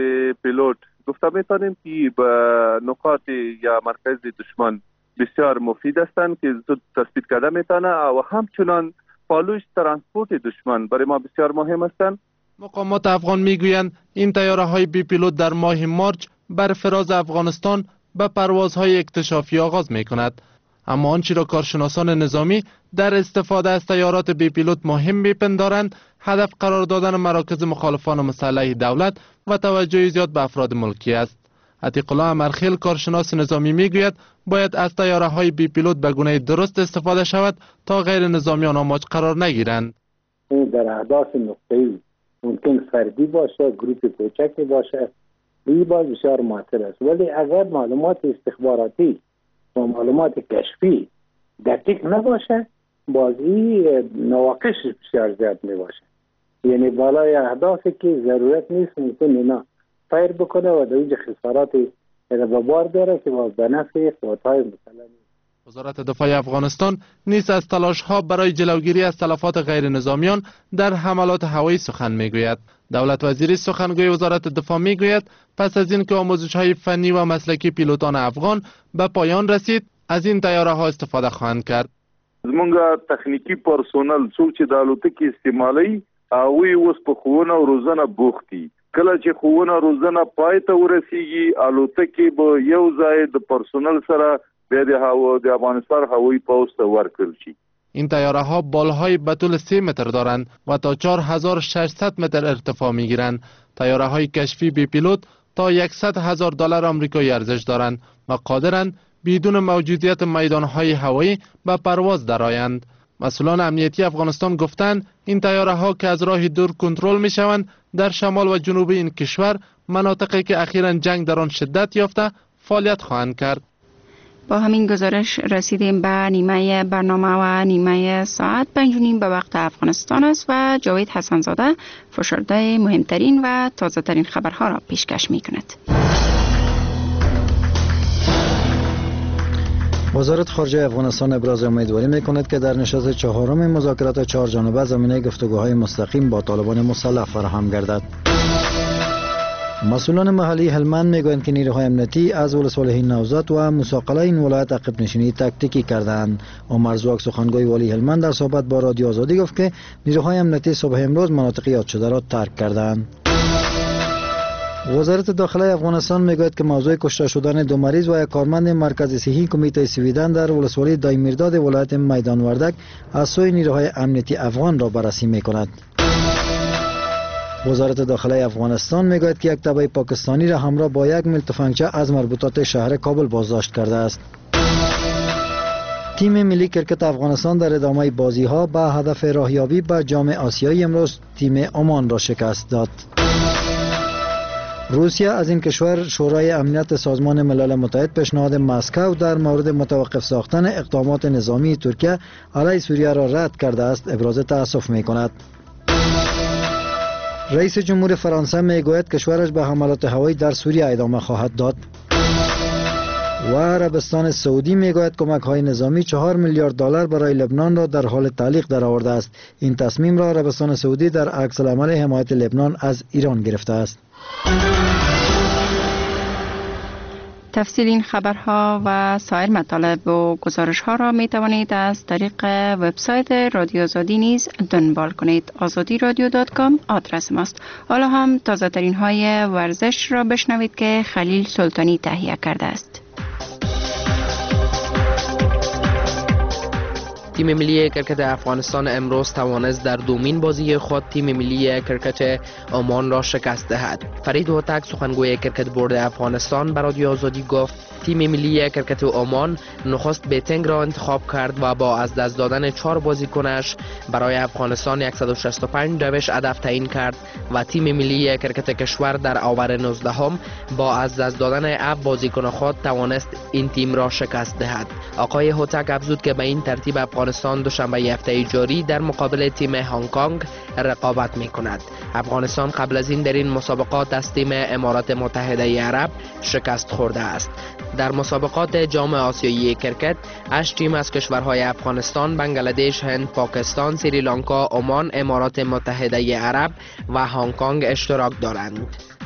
پیلوت گفته می‌توانیم که به نقاط یا مرکز دشمن بسیار مفید هستند که زود تثبیت کرده می‌توانند و همچنان پالوش ترانسپورت دشمن برای ما بسیار مهم هستند. مقامات افغان می‌گویند این طیاره‌های بی پیلوت در ماه مارچ بر فراز افغانستان به پروازهای اکتشافی آغاز می‌کند. اما آنچه را کارشناسان نظامی در استفاده از طیارات بی پیلوت مهم می‌پندارند هدف قرار دادن مراکز مخالفان مسلح دولت و توجه زیاد به افراد ملکی است. عتیق الله امرخیل کارشناس نظامی میگوید باید از طیاره‌های بی پیلوت به گونه درست استفاده شود تا غیر نظامیان آماج قرار نگیرند. در اهداف نقطه‌ای ممکن فردی باشه، گروه کوچکی باشه، این باز بسیار مؤثر است. ولی اگر معلومات استخباراتی و معلومات کشفی دقیق نباشه، بازی نواقص بسیار زیاد می باشه. یعنی بالای اهدافی که ضرورت نیست ممکن اینا فیر بکنه و در اینجا خساراتی به بار داره که به نفع قوت‌های مسلح. وزارت دفاع افغانستان نیز از تلاش‌ها برای جلوگیری از تلفات غیر نظامیان در حملات هوایی سخن میگوید. دولت وزیری سخنگوی وزارت دفاع میگوید پس از اینکه آموزش‌های فنی و مسلکی پیلوتان افغان به پایان رسید، از این طیاره‌ها استفاده خواهند کرد. زمونږ تخنیکی پرسونل څوک چې د الوتکې استعمالوي هغوی اوس په ښوونه او روزنه بوخت دي. کله چې ښوونه روزنه پای ته ورسیږي الوتکې به یو ځای د پرسونل سره د افغانستان هوایی پوځ ته ورکړل شي. این طیاره ها بالهای به طول 3 متر دارند و تا 4600 متر ارتفاع می گیرند. طیاره های کشفی بی پیلوت تا $100,000 آمریکایی ارزش دارند و قادرند بدون موجودیت میدان های هوایی به پرواز درآیند. مسئولان امنیتی افغانستان گفتند این طیاره ها که از راه دور کنترل می شوند در شمال و جنوب این کشور، مناطقی که اخیراً جنگ در آن شدت یافته، فعالیت خواهند کرد. با همین گزارش رسیدیم به نیمه برنامه و نیمه ساعت 5:30 به وقت افغانستان است و جاوید حسنزاده فشرده مهمترین و تازه ترین خبرها را پیشکش می کند. وزارت خارجه افغانستان ابراز امیدواری می‌کند که در نشست چهارم مذاکرات 4 جانبه زمینه گفتگوهای مستقیم با طالبان مسلح فراهم گردد. مسئولان محلی هلمند میگویند که نیروهای امنیتی از ولسوالی نوزاد و مساقله این ولایت عقب نشینی تاکتیکی کردند. عمر زواک سخنگوی والی هلمند در صحبت با رادیو آزادی گفت که نیروهای امنیتی صبح امروز مناطق یاد شده را ترک کردند. وزارت داخله افغانستان میگوید که موضوع کشته شدن 2 مریض و یک کارمند مرکز صحی کمیته سویدن در ولسوالی دایمیرداد ولایت میدان وردک از سوی نیروهای امنیتی افغان را بررسی میکند. وزارت داخله افغانستان میگوید که یک تبع پاکستانی را همراه با 1 میل تفنگچه از مربوطات شهر کابل بازداشت کرده است. تیم ملی کرکت افغانستان در ادامه بازی ها به هدف راهیابی به جام آسیایی امروز تیم عمان را شکست داد. روسیه از این کشور شورای امنیت سازمان ملل متحد پیشنهاد مسکو در مورد متوقف ساختن اقدامات نظامی ترکیه علیه سوریه را رد کرده است ابراز تأسف می‌کند. رئیس جمهور فرانسه میگوید کشورش به حملات هوایی در سوریه ادامه خواهد داد. و عربستان سعودی میگوید کمک‌های نظامی 4 میلیارد دلار برای لبنان را در حال تعلیق درآورده است. این تصمیم را عربستان سعودی در عکس العمل حمایت لبنان از ایران گرفته است. تفصیل این خبرها و سایر مطالب و گزارش‌ها را می توانید از طریق وبسایت رادیو آزادی نیز دنبال کنید. azadiradio.com آدرس ماست. حالا هم تازه ترین های ورزش را بشنوید که خلیل سلطانی تهیه کرده است. تیم ملی کرکت افغانستان امروز توانست در دومین بازی خود تیم ملی کرکت عمان را شکست دهد. فرید هوتک سخنگوی کرکت بورد افغانستان به رادیو آزادی گفت تیم ملی کرکت عمان نخست بیتنگ را انتخاب کرد و با از دست دادن 4 بازیکنش برای افغانستان 165 روش هدف تعیین کرد و تیم ملی کرکت کشور در آور 19 با از دست دادن 7 بازیکن خود توانست این تیم را شکست دهد. آقای هوتک افزود که به این ترتیب افغانستان دوشنبه هفته جاری در مقابل تیم هنگ کنگ رقابت می کند. افغانستان قبل از این در این مسابقات از تیم امارات متحده عرب شکست خورده است. در مسابقات جام آسیایی کرکت 8 تیم از کشورهای افغانستان، بنگلادش، هند، پاکستان، سریلانکا، عمان، امارات متحده عرب و هنگ کنگ اشتراک دارند.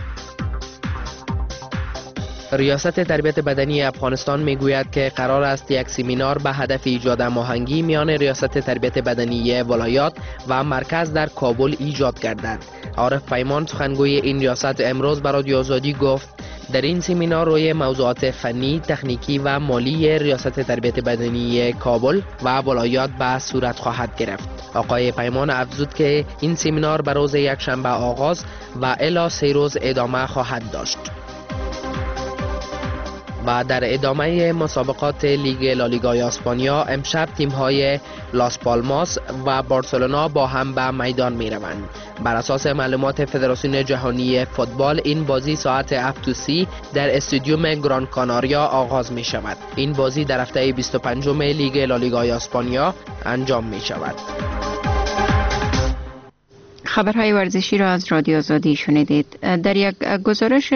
ریاست تربیت بدنی افغانستان میگوید که قرار است یک سمینار به هدف ایجاد هماهنگی میان ریاست تربیت بدنی ولایات و مرکز در کابل ایجاد گردد. عارف پیمان سخنگوی این ریاست امروز به رادیو آزادی گفت در این سمینار روی موضوعات فنی، تکنیکی و مالی ریاست تربیت بدنی کابل و ولایات به صورت خواهد گرفت. آقای پیمان افزود که این سمینار به روز یکشنبه آغاز و الی 3 روز ادامه خواهد داشت. و در ادامه مسابقات لیگ لالیگای اسپانیا امشب تیم‌های لاس پالماس و بارسلونا با هم به میدان می‌روند. بر اساس معلومات فدراسیون جهانی فوتبال این بازی ساعت 7:30 در استادیوم گران کاناریا آغاز می‌شود. این بازی در هفته 25 لیگ لالیگای اسپانیا انجام می‌شود. خبرهای ورزشی را از رادیو آزادی شنیدید. در یک گزارش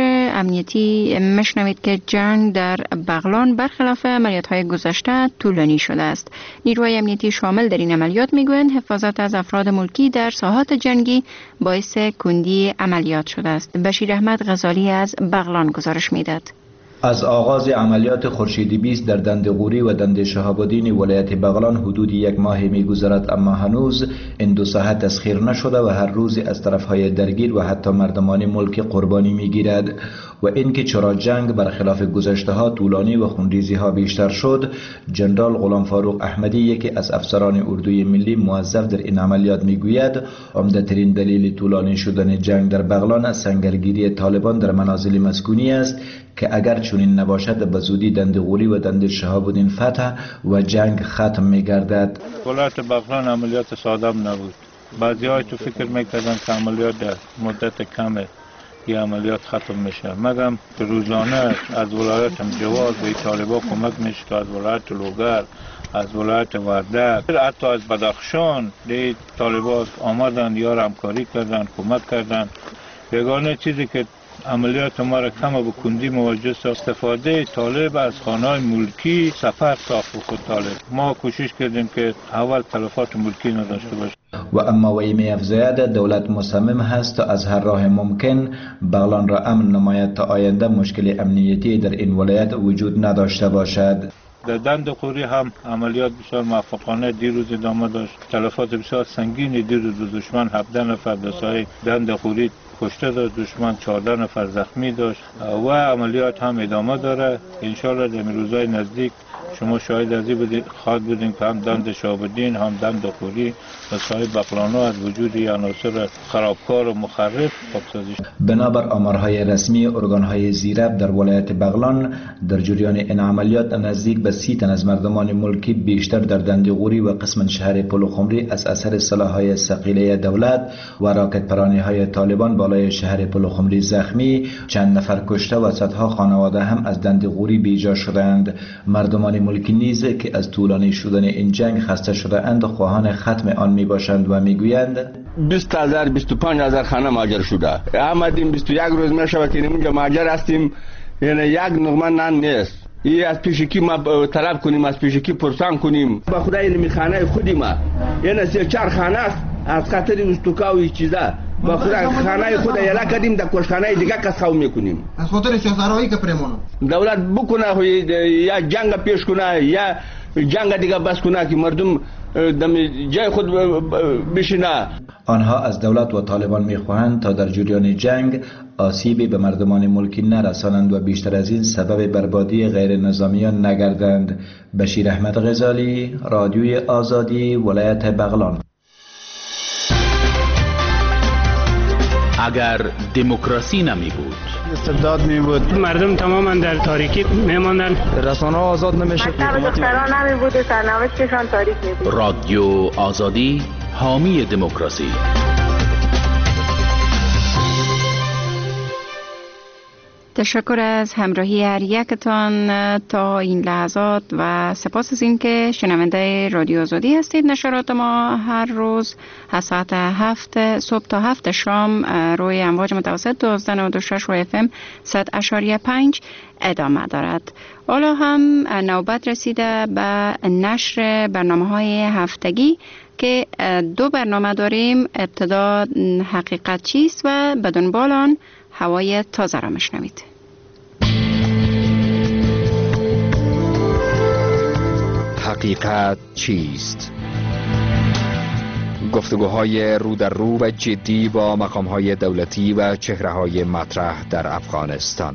امنیتی مشنوید که جنگ در بغلان برخلاف عملیات‌های گذشته طولانی شده است. نیروهای امنیتی شامل در این عملیات میگویند حفاظت از افراد ملکی در ساحات جنگی باعث کندی عملیات شده است. بشیر احمد غزالی از بغلان گزارش میداد. از آغاز عملیات خورشیدی 20 در دنده غوری و دنده شهاب الدین ولایت بغلان حدود یک ماه می‌گذرد، اما هنوز این دو ساحه تسخیر نشده و هر روز از طرفهای درگیر و حتی مردمان ملک قربانی می‌گیرد و اینکه چرا جنگ برخلاف گذشته‌ها طولانی و خونریزی‌ها بیشتر شد، جنرال غلام فاروق احمدی یکی از افسران اردوی ملی موظف در این عملیات می‌گوید عمده‌ترین دلیل طولانی شدن جنگ در بغلان از سنگرگیری طالبان در منازل مسکونی است که اگر چنین نباشد به زودی دنده غوری و دنده شهاب الدین فتح و جنگ ختم می‌گردد. ولایت بغلان عملیات ساده نبود. بعضی‌ها تو فکر می‌کردن که عملیات در مدت کمه یه عملیات ختم میشه، مگم روزانه از ولایت جواز به طالبان کمک میشه که از ولایت لوگر، از ولایت وردک، حتی از بدخشان دی طالبان آمدن یا همکاری کردن، کمک کردن. یگانه چیزی که عملیات ما را کم و کندی موجه استفاده طالب از خانه‌های ملکی سفر ساخت خود طالب. ما کوشش کردیم که اول تلفات ملکی نداشته باشه. و اما وی می‌افزاید دولت مصمم هست تا از هر راه ممکن بغلان را امن نماید تا آینده مشکل امنیتی در این ولایت وجود نداشته باشد. در دنده غوری هم عملیات بسیار موفقانه دیروز ادامه داشت. تلفات بسیار سنگینی دیروز دشمن 17 نفر در ساحه دنده غوری کشته داشت، دشمن 14 نفر زخمی داشت و عملیات هم ادامه داره. انشالله در روزهای نزدیک شما شاهد از این خواهد بودین که هم دند شهاب الدین هم دند خوری و ساحه بغلان‌ها از وجود عناصر خرابکار و مخرب پاکسازی شد. بنابر آمارهای رسمی ارگان‌های زیرب در ولایت بغلان در جریان این عملیات نزدیک به 30 تن از مردمان ملکی بیشتر در دند غوری و قسم شهر پلوخمری از اثر سلاح‌های ثقیله دولت و راکت پرانی‌های طالبان بالای شهر پلوخمری زخمی، چند نفر کشته و صدها خانواده هم از دند غوری بیجا شدند. مردمان ملکی نیز که از طولانی شدن این جنگ خسته شده اند خواهان ختم آن می باشند و می گویند 20,000 25,000 خانه مهاجر شده. آمدیم 21 روز می شود که اینجا مهاجر هستیم، یعنی یک نغمه نان نیست. ای از پیشکی ما طلب کنیم، از پیشکی پرسان کنیم. با خدا این خانه خودی ما یعنی 3-4 خانه است از خاطر استوکا و چیزا. با خدا خانه خود یلا کردیم در کشخانه دیگه کسخو میکنیم از خاطر شهرهایی که پرمون دولت بکنه یا جنگ پیش کنه یا جنگ دیگه بس کنه که مردم دم جای خود بشینه. آنها از دولت و طالبان میخواهند تا در جریان جنگ آسیبی به مردمان ملکی نرسانند و بیشتر از این سبب بربادی غیر نظامیان نگردند. بشیر احمد غزالی، رادیوی آزادی، ولایت بغلان. اگر دموکراسی نمی بود، استبداد می بود، مردم تماما در تاریکی می ماندن، رسانه ها آزاد نمیشه، دختران نمی بود و سرنوشتشان تاریک می بود. رادیو آزادی، حامی دموکراسی. تشکر از همراهی هر یکتان تا این لحظات و سپاس از اینکه شنونده رادیو آزادی هستید. نشرات ما هر روز از ساعت 7 صبح تا 7 شام روی امواج متوسط 1296 و FM 100.5 ادامه دارد. حالا هم نوبت رسیده به نشر برنامه‌های هفتگی که 2 برنامه داریم. ابتدا حقیقت چیست و به دنبال آن هوای تازه را میشنوید. حقیقت چیست؟ گفتگوهای رو در رو و جدی با مقامهای دولتی و چهره‌های مطرح در افغانستان.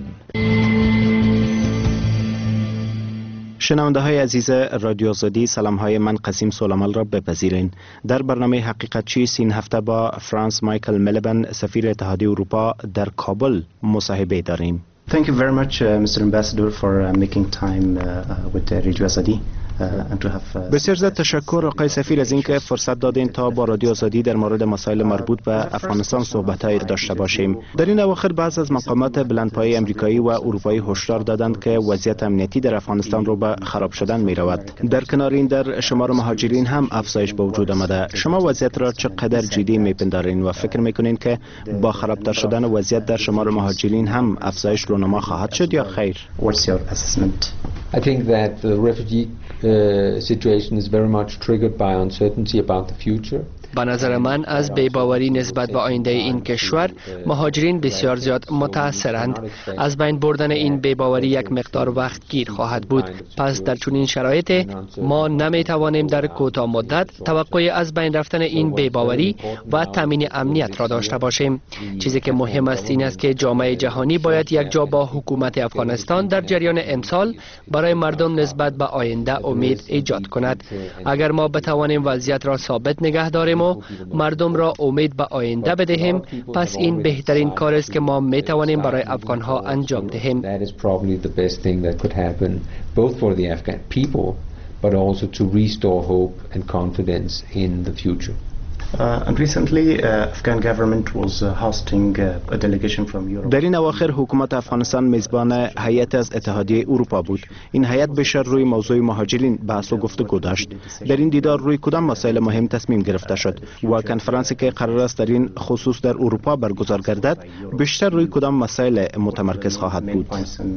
شنونده های عزیز رادیو آزادی، سلام های من قسیم سولمال را بپذیرین. در برنامه حقیقت چیست این هفته با فرانس مایکل ملیبن سفیر اتحادیه اروپا در کابل مصاحبه داریم. Thank you very much, Mr. Ambassador, for making time with Radio Azadi. بسیار زیاد تشکر آقای سفیر از اینکه فرصت دادین تا با رادیو آزادی در مورد مسائل مربوط به افغانستان صحبت‌های داشته باشیم. در این اواخر بعض از مقامات بلندپایه امریکایی و اروپایی هشدار دادند که وضعیت امنیتی در افغانستان رو به خراب شدن می‌رود. در کنار این در شمار مهاجرین هم افزایش به وجود آمده. شما وضعیت را چقدر جدی می‌پندارین و فکر می‌کنین که با خرابتر شدن وضعیت در شمار مهاجرین هم افزایش رونما خواهد شد یا خیر؟ What's your assessment? I think that the refugee situation is very much triggered by uncertainty about the future. به نظر من از بی‌باوری نسبت به آینده این کشور مهاجرین بسیار زیاد متاثرند. از بین بردن این بی‌باوری یک مقدار وقت گیر خواهد بود. پس در چنین شرایط ما نمی‌توانیم در کوتاه مدت توقع از بین رفتن این بی‌باوری و تامین امنیت را داشته باشیم. چیزی که مهم است این است که جامعه جهانی باید یک جا با حکومت افغانستان در جریان امسال برای مردم نسبت به آینده امید ایجاد کند. اگر ما بتوانیم وضعیت را ثابت نگه داریم و مردم را امید به آینده بدهیم، پس این بهترین کار است که ما می توانیم برای افغان ها انجام دهیم. That is probably the best thing that could happen both for the Afghan people but also to restore hope and confidence in the future. And recently Afghan government was hosting a delegation from Europe. در این اواخر حکومت افغانستان میزبان هیئت از اتحادیه اروپا بود. این هیئت بیشتر روی موضوع مهاجرین بحث و گفتگو داشت. در این دیدار روی کدام مسائل مهم تصمیم گرفته شد و کنفرانسی که قرار است در این خصوص در اروپا برگزار گردد بیشتر روی کدام مسائل متمرکز خواهد بود؟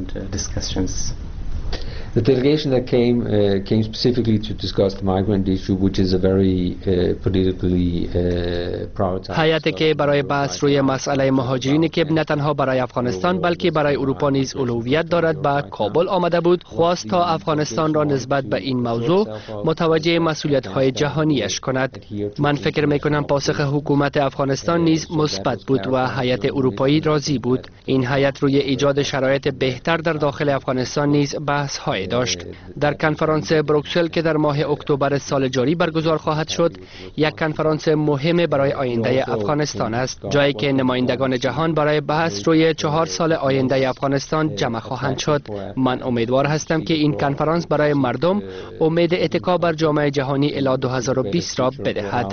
The delegation that came specifically to discuss the migrant issue, which is a very politically prioritized. هیئتی که برای بحث روی مسئله مهاجرینی که نه تنها برای افغانستان بلکه برای اروپا نیز اولویت دارد به کابل آمده بود، خواست تا افغانستان را نسبت به این موضوع متوجه مسئولیت‌های جهانیش کند. من فکر می‌کنم پاسخ حکومت افغانستان نیز مثبت بود و هیئت اروپایی راضی بود. این هیئت روی ایجاد شرایط بهتر در داخل افغانستان نیز بحث‌های داشت. در کنفرانس بروکسل که در ماه اکتبر سال جاری برگزار خواهد شد، یک کنفرانس مهم برای آینده افغانستان است، جایی که نمایندگان جهان برای بحث روی 4 سال آینده افغانستان جمع خواهند شد. من امیدوار هستم که این کنفرانس برای مردم امید اتکا بر جامعه جهانی الی 2020 را بدهد.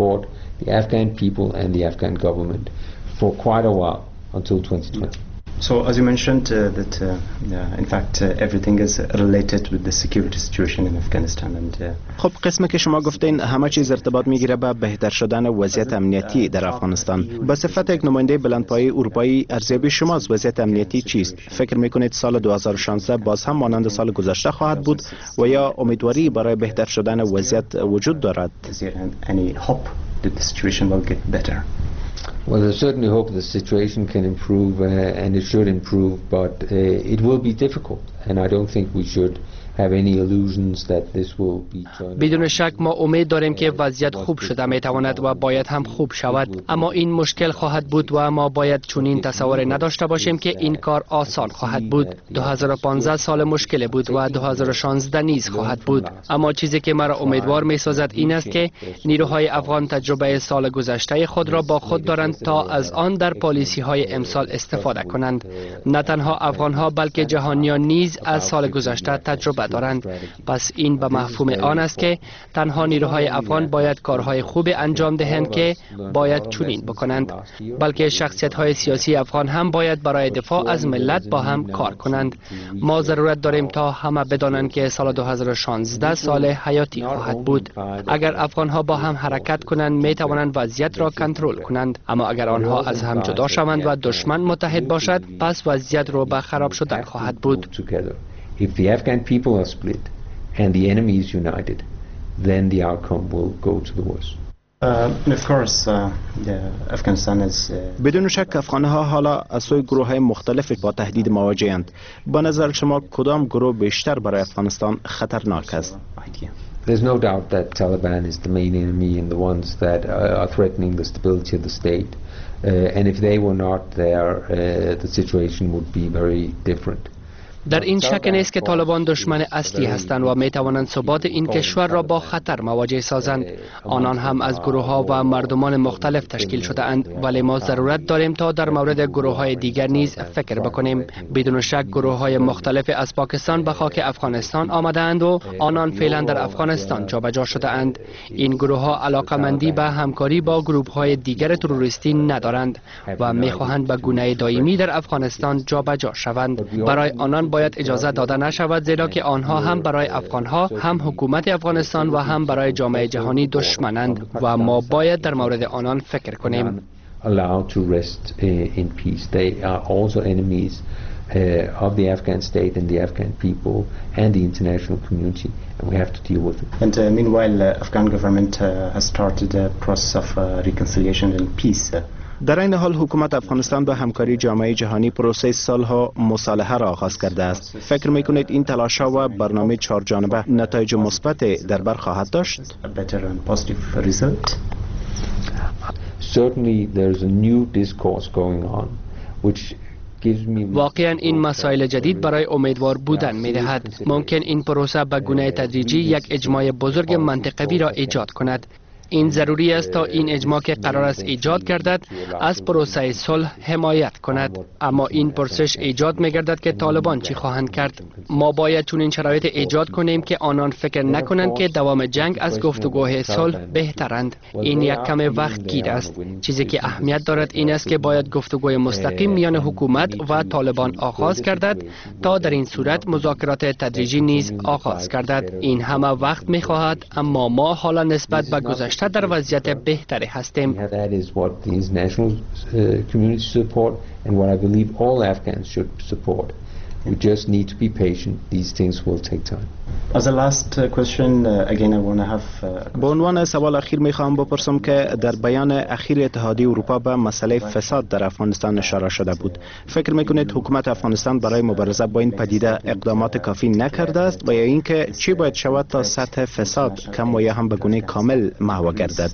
So, as you mentioned, that in fact everything is related with the security situation in Afghanistan and خب قسمی که شما گفتین همه چیز ارتباط میگیره به بهتر شدن وضعیت امنیتی در افغانستان. به صفت یک نماینده بلندپایه اروپایی ارزیابی شما از وضعیت امنیتی چیست؟ فکر میکنید سال 2016 باز هم مانند سال گذشته خواهد بود و یا امیدواری برای بهتر شدن وضعیت وجود دارد؟ Any hope that the situation will get better? Well, I certainly hope the situation can improve and it should improve, but it will be difficult, and I don't think we should have any illusions that this will be turned. بدون شک ما امید داریم که وضعیت خوب شده میتواند و باید هم خوب شود، اما این مشکل خواهد بود و ما باید چنین تصور نداشته باشیم که این کار آسان خواهد بود. 2015 سال مشکل بود و 2016 نیز خواهد بود، اما چیزی که مرا امیدوار میسازد این است که نیروهای افغان تجربه سال گذشته خود را با خود دارند تا از آن در پالیسی های امسال استفاده کنند. نه تنها افغان ها بلکه جهانیان نیز از سال گذشته تجربه دارند. پس این به مفهوم آن است که تنها نیروهای افغان باید کارهای خوب انجام دهند که باید چنین بکنند، بلکه شخصیت های سیاسی افغان هم باید برای دفاع از ملت با هم کار کنند. ما ضرورت داریم تا همه بدانند که سال 2016 سال حیاتی خواهد بود. اگر افغان ها با هم حرکت کنند می توانند وضعیت را کنترل کنند، اما اگر آنها از هم جدا شوند و دشمن متحد باشد، پس وضعیت رو به خراب شدن خواهد بود. If the Afghan people are split and the enemy is united, then the outcome will go to the worst. Of course, Afghanistan is بدون شک افغانها حالا از سوی گروه‌های مختلف با تهدید مواجه‌اند. با نظر شما کدام گروه بیشتر برای افغانستان خطرناک است؟ There's no doubt that Taliban is the main enemy and the ones that are threatening the stability of the state. And if they were not there, the situation would be very different. در این شک نیست که طالبان دشمن اصلی هستند و می توانند ثبات این کشور را با خطر مواجه سازند. آنان هم از گروه ها و مردمان مختلف تشکیل شده اند، ولی ما ضرورت داریم تا در مورد گروه های دیگر نیز فکر بکنیم. بدون شک گروه های مختلف از پاکستان به خاک افغانستان آمدند و آنان فعلا در افغانستان جابجا شده اند. این گروه ها علاقمندی به همکاری با گروه های دیگر تروریستی ندارند و می خواهند به گونه دائمی در افغانستان جابجا شوند. برای آنان باید اجازه داده نشود، زیرا که آنها هم برای افغانها، هم حکومت افغانستان و هم برای جامعه جهانی دشمنند و ما باید در مورد آنان فکر کنیم. Allowed to rest in peace. They are also enemies of the Afghan state and the Afghan people and the international community, and we have to deal with it. And meanwhile, Afghan government has started a process of reconciliation and peace. در این حال حکومت افغانستان با همکاری جامعه جهانی پروسه صلح و مصالحه را آغاز کرده است. فکر میکنید این تلاش‌ها و برنامه 4 جانبه نتایج مثبت در بر خواهد داشت؟ Certainly there is a new discourse going on which واقعا این مسائل جدید برای امیدوار بودن می دهد. ممکن این پروسه به گونه تدریجی یک اجماع بزرگ منطقوی را ایجاد کند. این ضروری است تا این اجماع که قرار است ایجاد گردد از پروسه صلح حمایت کند. اما این پرسش ایجاد می گردد که طالبان چی خواهند کرد. ما باید چنین شرایط ایجاد کنیم که آنان فکر نکنند که دوام جنگ از گفتگوهای صلح بهترند. این یک کم وقت گیر است. چیزی که اهمیت دارد این است که باید گفتگوی مستقیم میان حکومت و طالبان آغاز گردد تا در این صورت مذاکرات تدریجی نیز آغاز گردد. این همه وقت می خواهد، اما ما حالا نسبت به گذشته در وضعیت بهتری هستیم. That is what the international community support and what I believe all Afghans should support. We just need to be patient. These things will take time. As a last question, again I want to have به عنوان سوال اخیر میخوام بپرسم که در بیان اخیر اتحادیه اروپا به مسئله فساد در افغانستان اشاره شده بود. فکر میکنید حکومت افغانستان برای مبارزه با این پدیده اقدامات کافی نکرده است و یا اینکه چی باید شود تا سطح فساد کم و یا هم به گونه کامل محو گردد؟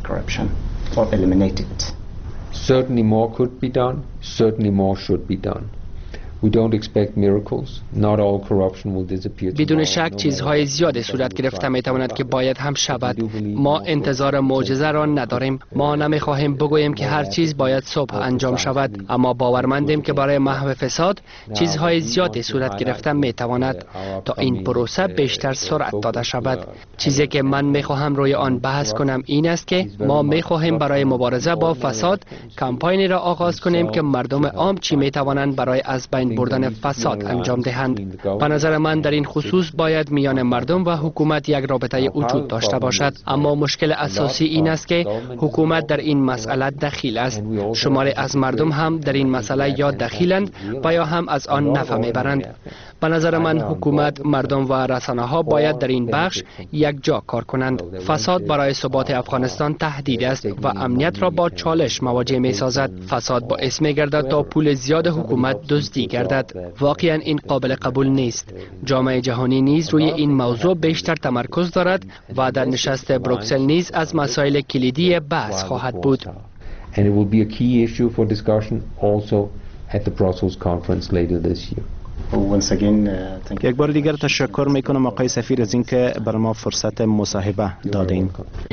Certainly more could be done. Certainly more should be done. We don't expect miracles. Not all corruption will disappear. بدون شک چیزهای زیاد صورت گرفته می تواند که باید هم شود. ما انتظار معجزه را نداریم. ما نمی خواهیم بگوییم که هر چیز باید صبح انجام شود، اما باورمندیم که برای محو فساد چیزهای زیاد صورت گرفته می تواند تا این پروسه بیشتر سرعت داده شود. چیزی که من می خواهم روی آن بحث کنم این است که ما می خواهیم برای مبارزه با فساد کمپاینی را آغاز کنیم که مردم عام چی می توانند برای از بین بردن فساد انجام دهند. به نظر من در این خصوص باید میان مردم و حکومت یک رابطه وجود داشته باشد، اما مشکل اساسی این است که حکومت در این مسئله دخیل است. شماری از مردم هم در این مسئله یا دخیلند و یا هم از آن نفع میبرند. به نظر من حکومت، مردم و رسانه ها باید در این بخش یک جا کار کنند. فساد برای ثبات افغانستان تهدید است و امنیت را با چالش مواجه می سازد. فساد باعث می گردد تا پول زیاد حکومت دزدی گردد. واقعا این قابل قبول نیست. جامعه جهانی نیز روی این موضوع بیشتر تمرکز دارد و در نشست بروکسل نیز از مسائل کلیدی بحث خواهد بود. And it will be a key issue for discussion also at the Brussels conference later this year. یک بار دیگر تشکر میکنم آقای سفیر از اینکه بر ما فرصت مصاحبه دادین.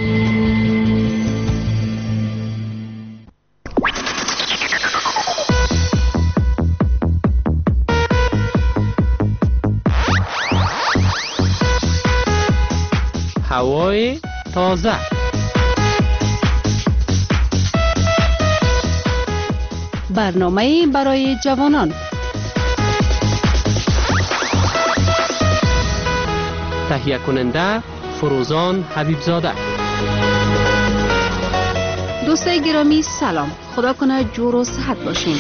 هوای تازه. برنامه برای جوانان. تهیه کننده فروزان حبیبزاده. دوستای گرامی سلام، خدا کنه جور و صحت باشین.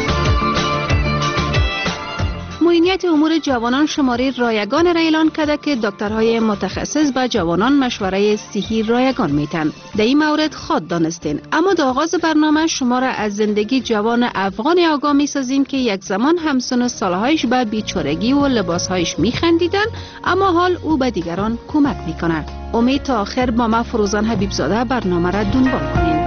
معینیت امور جوانان شماره رایگان را اعلان کرده که دکترهای متخصص به جوانان مشوره صحی رایگان میتن. در این مورد خود دانستین، اما در آغاز برنامه شما را از زندگی جوان افغان آگاه میسازیم که یک زمان همسن سالهایش به بیچارگی و لباسهایش میخندیدن، اما حال او به دیگران کمک میکنه. امید تا آخر با ما فروزان حبیبزاده برنامه را دنبال کنین.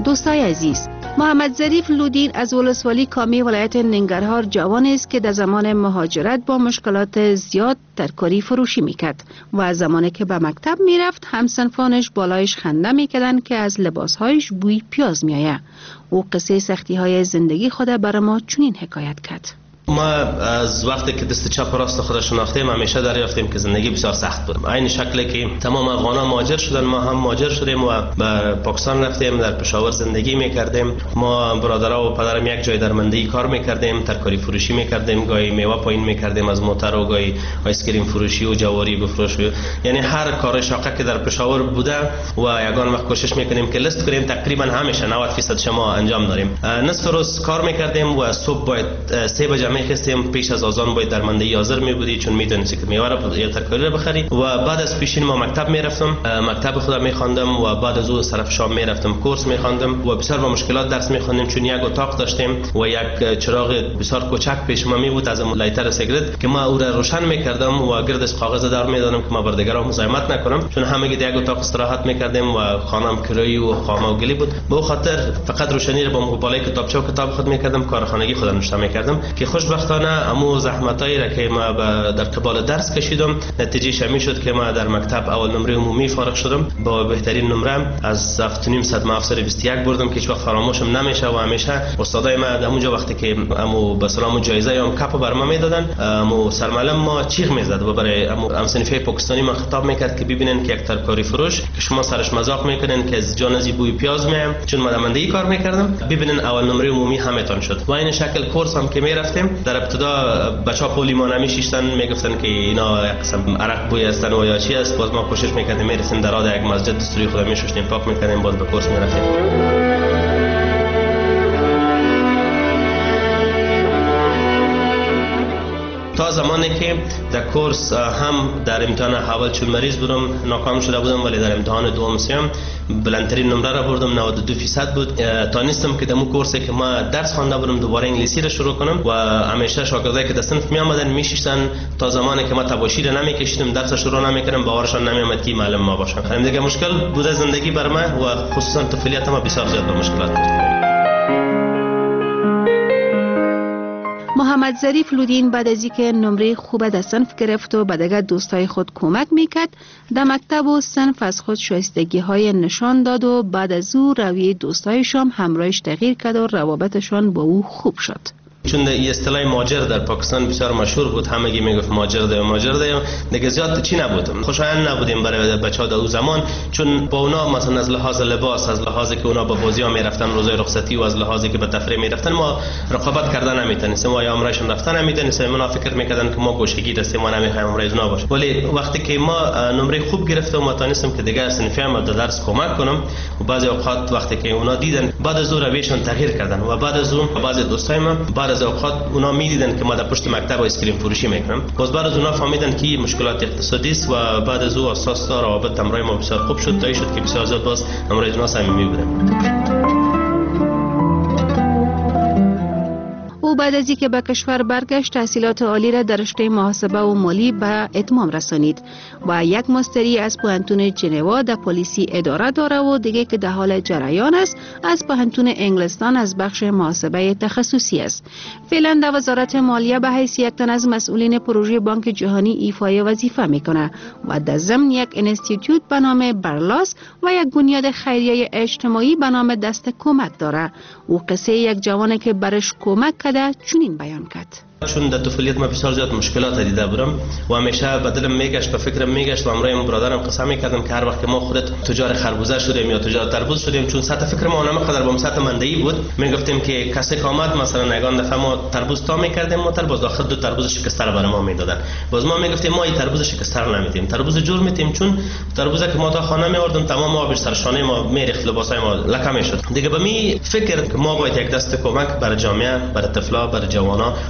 دوستای عزیز، محمد ظریف لودین از ولسوالی کامی ولایت ننگرهار جوانی است که در زمان مهاجرت با مشکلات زیاد ترکاری فروشی میکرد و زمانی که به مکتب میرفت همسنفانش بالایش خنده میکردند که از لباسهایش بوی پیاز میآید. او قصه سختی های زندگی خود بر ما چنین حکایت کرد. ما از وقتی که دست چپ و راست خود شناختیم همیشه دریافتیم که زندگی بسیار سخت بود. این شکلی که تمام افغانان مهاجر شدن، ما هم مهاجر شدیم و به پاکستان رفتیم، در پشاور زندگی میکردیم. ما برادرها و پدرم یک جای در مندی کار میکردیم، ترکاری فروشی میکردیم، گاهی میوه پایین میکردیم از موتر و گاهی آیس کریم فروشی و جواری بفروش. یعنی هر کار شاقه که در پشاور بوده و یگان وقت کوشش میکنیم که لیست کنیم، تقریبا همیشه 90% شما انجام داریم. نصف روز کار میکردیم و صبح باید 3 بجه میخواستیم، پیش از اذان باید در منده حاضر میبودی چون میدونستی که میوه را یا ترکاری را بخری. و بعد از پیشین ما مکتب میرفتم، مکتب خودم میخواندم و بعد از اون طرف شام میرفتم کورس میخواندم و بسیار با مشکلات درس میخواندیم چون یک اتاق داشتیم و یک چراغ بسیار کوچک پیش ما میبود از لایتر سیگرت که ما او را روشن میکردم و گردش کاغذ دار میدادم که ما بر دیگران مزاحمت نکنم، چون همگی در یک اتاق استراحت میکردیم و خانم کرایی و خامه و گلی بود. به خاطر فقط روشنی را با بالای کتابچه و کتاب خود میکردم، کارخانگی خودم نوشته میکردم که خوشبختانه امو زحمتایی را که ما در قبال درس کشیدم نتیجهش می شد که ما در مکتب اول نمره عمومی فارغ شدم با بهترین نمره از 7.5 افسر 21 بردم که هیچ وقت فراموشم نمیشه و همیشه استادای ما در اونجا وقتی که امو به سلام جایزه یا کاپ بر ما میدادن امو سرمعلم ما چیغ میزد و برای امو صنفه پاکستانی ما خطاب میکرد که ببینن که یک ترکاری فروش که شما سرش مذاق میکنن که از جان از بوی پیاز میام چون ما در مندهی کار میکردم، ببینن اول نمره عمومی همتون شد. و این شکل کورس هم که میرفتیم در ابتدا بچه‌ها پولی ما نمیشیشتن، میگفتن که اینا یک قسم عرق بوی هستن و یا چی است. باز ما کوشش میکردیم میرسیم در آد یک مسجد دستوری خدا میشوشتیم پاک میکردیم باز به کورس میرفتیم. تا زمانی که در کورس هم در امتحان اول چون مریض بودم ناکام شده بودم، ولی در امتحان دوم سوم بلندترین نمره را بردم، 92% بود. تانستم که در اون کورسی که ما درس خوانده بودم دوباره انگلیسی را شروع کنم و همیشه شاگردایی که در صنف می آمدن میشیشتن تا زمانی که ما تباشیر نمیکشیدم درس شروع نمیکردم باورشان نمیآمد که معلم ما باشم. همین دیگه مشکل بوده زندگی بر من و خصوصا طفولیت ما بسیار زیاد به مشکلات بود. محمد ظریف لودین بعد از اینکه نمره خوب در صنف گرفت و به دیگر دوستای خود کمک میکرد، در مکتب و صنف از خود شایستگی های نشان داد و بعد از او رویه دوستایشان همراهش تغییر کرد و روابطشان با او خوب شد. چون این اصطلاح ماجر در پاکستان بسیار مشهور بود، همگی میگفت ماجر ده دیگه زیاد چی نبود، خوشایند نبودیم برای بچه‌ها در اون زمان، چون با اونا مثلا از لحاظ لباس، از لحاظی که اونا با بازی‌ها میرفتن روزای رخصتی و از لحاظی که به تفریح میرفتن ما رقابت کردن نمیتونستیم و یا امرایشون رفتن نمیتونستیم. اونا فکر میکردن که ما گوشگیر هستیم ما نمیخوایم امرای اونا باشه. ولی وقتی که ما نمره خوب گرفتم و تونستم که دیگه صنفی هم در درس کمک کنم و بعضی اوقات وقتی که اونا دیدن بعد از اون رویشون تغییر کردن و بعد از اون بعضی دوستای ما بعد از اوقات اونا میدیدن که ما در پشت مکتب آیس کریم فروشی میکنم، باز بعد از اونا فهمیدن که مشکلات اقتصادی است و بعد از او اساس روابط امرای ما بسیار خوب شد تا شد که بسیار زیاد باز امرای اونا صمیمی بودن. او بعد از اینکه به کشور برگشت تحصیلات عالی را در رشته محاسبه و مالی به اتمام رسانید و یک ماستری از پوهنتون ژنوا در پلیسی اداره داره و دیگه که در حال جریان است از پوهنتون انگلستان از بخش محاسبه تخصصی است. فعلا در وزارت مالیه به حیث یک تن از مسئولین پروژه بانک جهانی ایفای وظیفه میکنه و در ضمن یک انستیتوت به نام برلاس و یک بنیاد خیریه اجتماعی به نام دست کمک داره. او قصه یک جوانه که برش کمک کرده چنین بیان کرد. چون در طفولیت ما بسیار زیاد مشکلات دیده بودم و همیشه به دلم میگشت به فکرم میگشت و امروز برادرم قسم میکردم که هر وقت که ما خودت تجار خربوزه شدیم یا تجار تربوز شدیم، چون سطح فکر ما اونم با سطح مندهی بود، میگفتیم که کسی که آمد مثلا یگان دفعه ما تربوز تا میکردیم ما باز داخل 2 تربوز شکسته برای ما میدادن، باز ما میگفتیم ما این تربوز شکسته نمیدیم، تربوز جور میتیم، چون تربوزی که ما تا خانه میوردم تمام آبش سر شانه ما میریخت، لباسای ما لکه میشد. دیگه به می فکر که ما باید یک دست کمک برای جامعه، برای طفلا، برای جوانا و به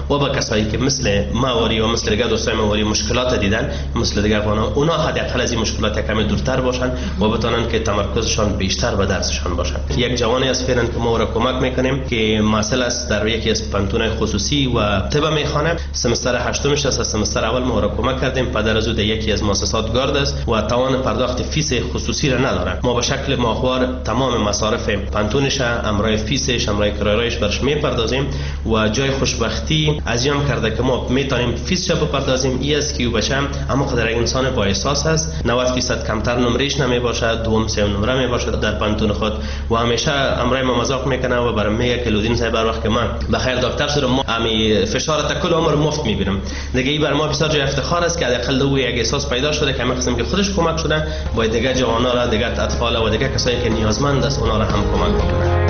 کسایی که مثل ماوری و مثل دیگر دوستای ماوری مشکلات دیدن، مثل دیگر افغانان، اونا حداقل از این مشکلات کمی دورتر باشن و بتونن که تمرکزشان بیشتر به درسشان باشن. یک جوانی از فعلا که ما را کمک میکنیم که مسئول است در یکی از پانتون خصوصی و طب میخوانه، سمستر هشتمش است. سمستر اول ما را کمک کردیم، پدر از یکی از مؤسسات گارد است و توان پرداخت فیس خصوصی را نداره. ما به شکل ماهوار تمام مصارف پانتونش، امرای فیسش، امرای کرایه‌اش برش میپردازیم و جای خوشبختی ازیام کرده که ما میتونیم فیسش بپردازیم. این است که بچه اما قدر انسان با احساس است، 90% کمتر نمرهش نمی باشد، دوم سوم نمره می باشد در پانتون خود و همیشه امرای ما مذاق میکنه و برام میگه که لودین صاحب هر وقت که من بخیر دکتر شدم ما امی فشار تا کل عمر مفت میبینم دیگه. این بر ما بسیار جای افتخار است که حداقل دو یک احساس پیدا شده که ما قسم که خودش کمک شده با دیگه جوانا را، دیگه اطفال و دیگه کسایی که نیازمند است اونا را هم کمک بکنه.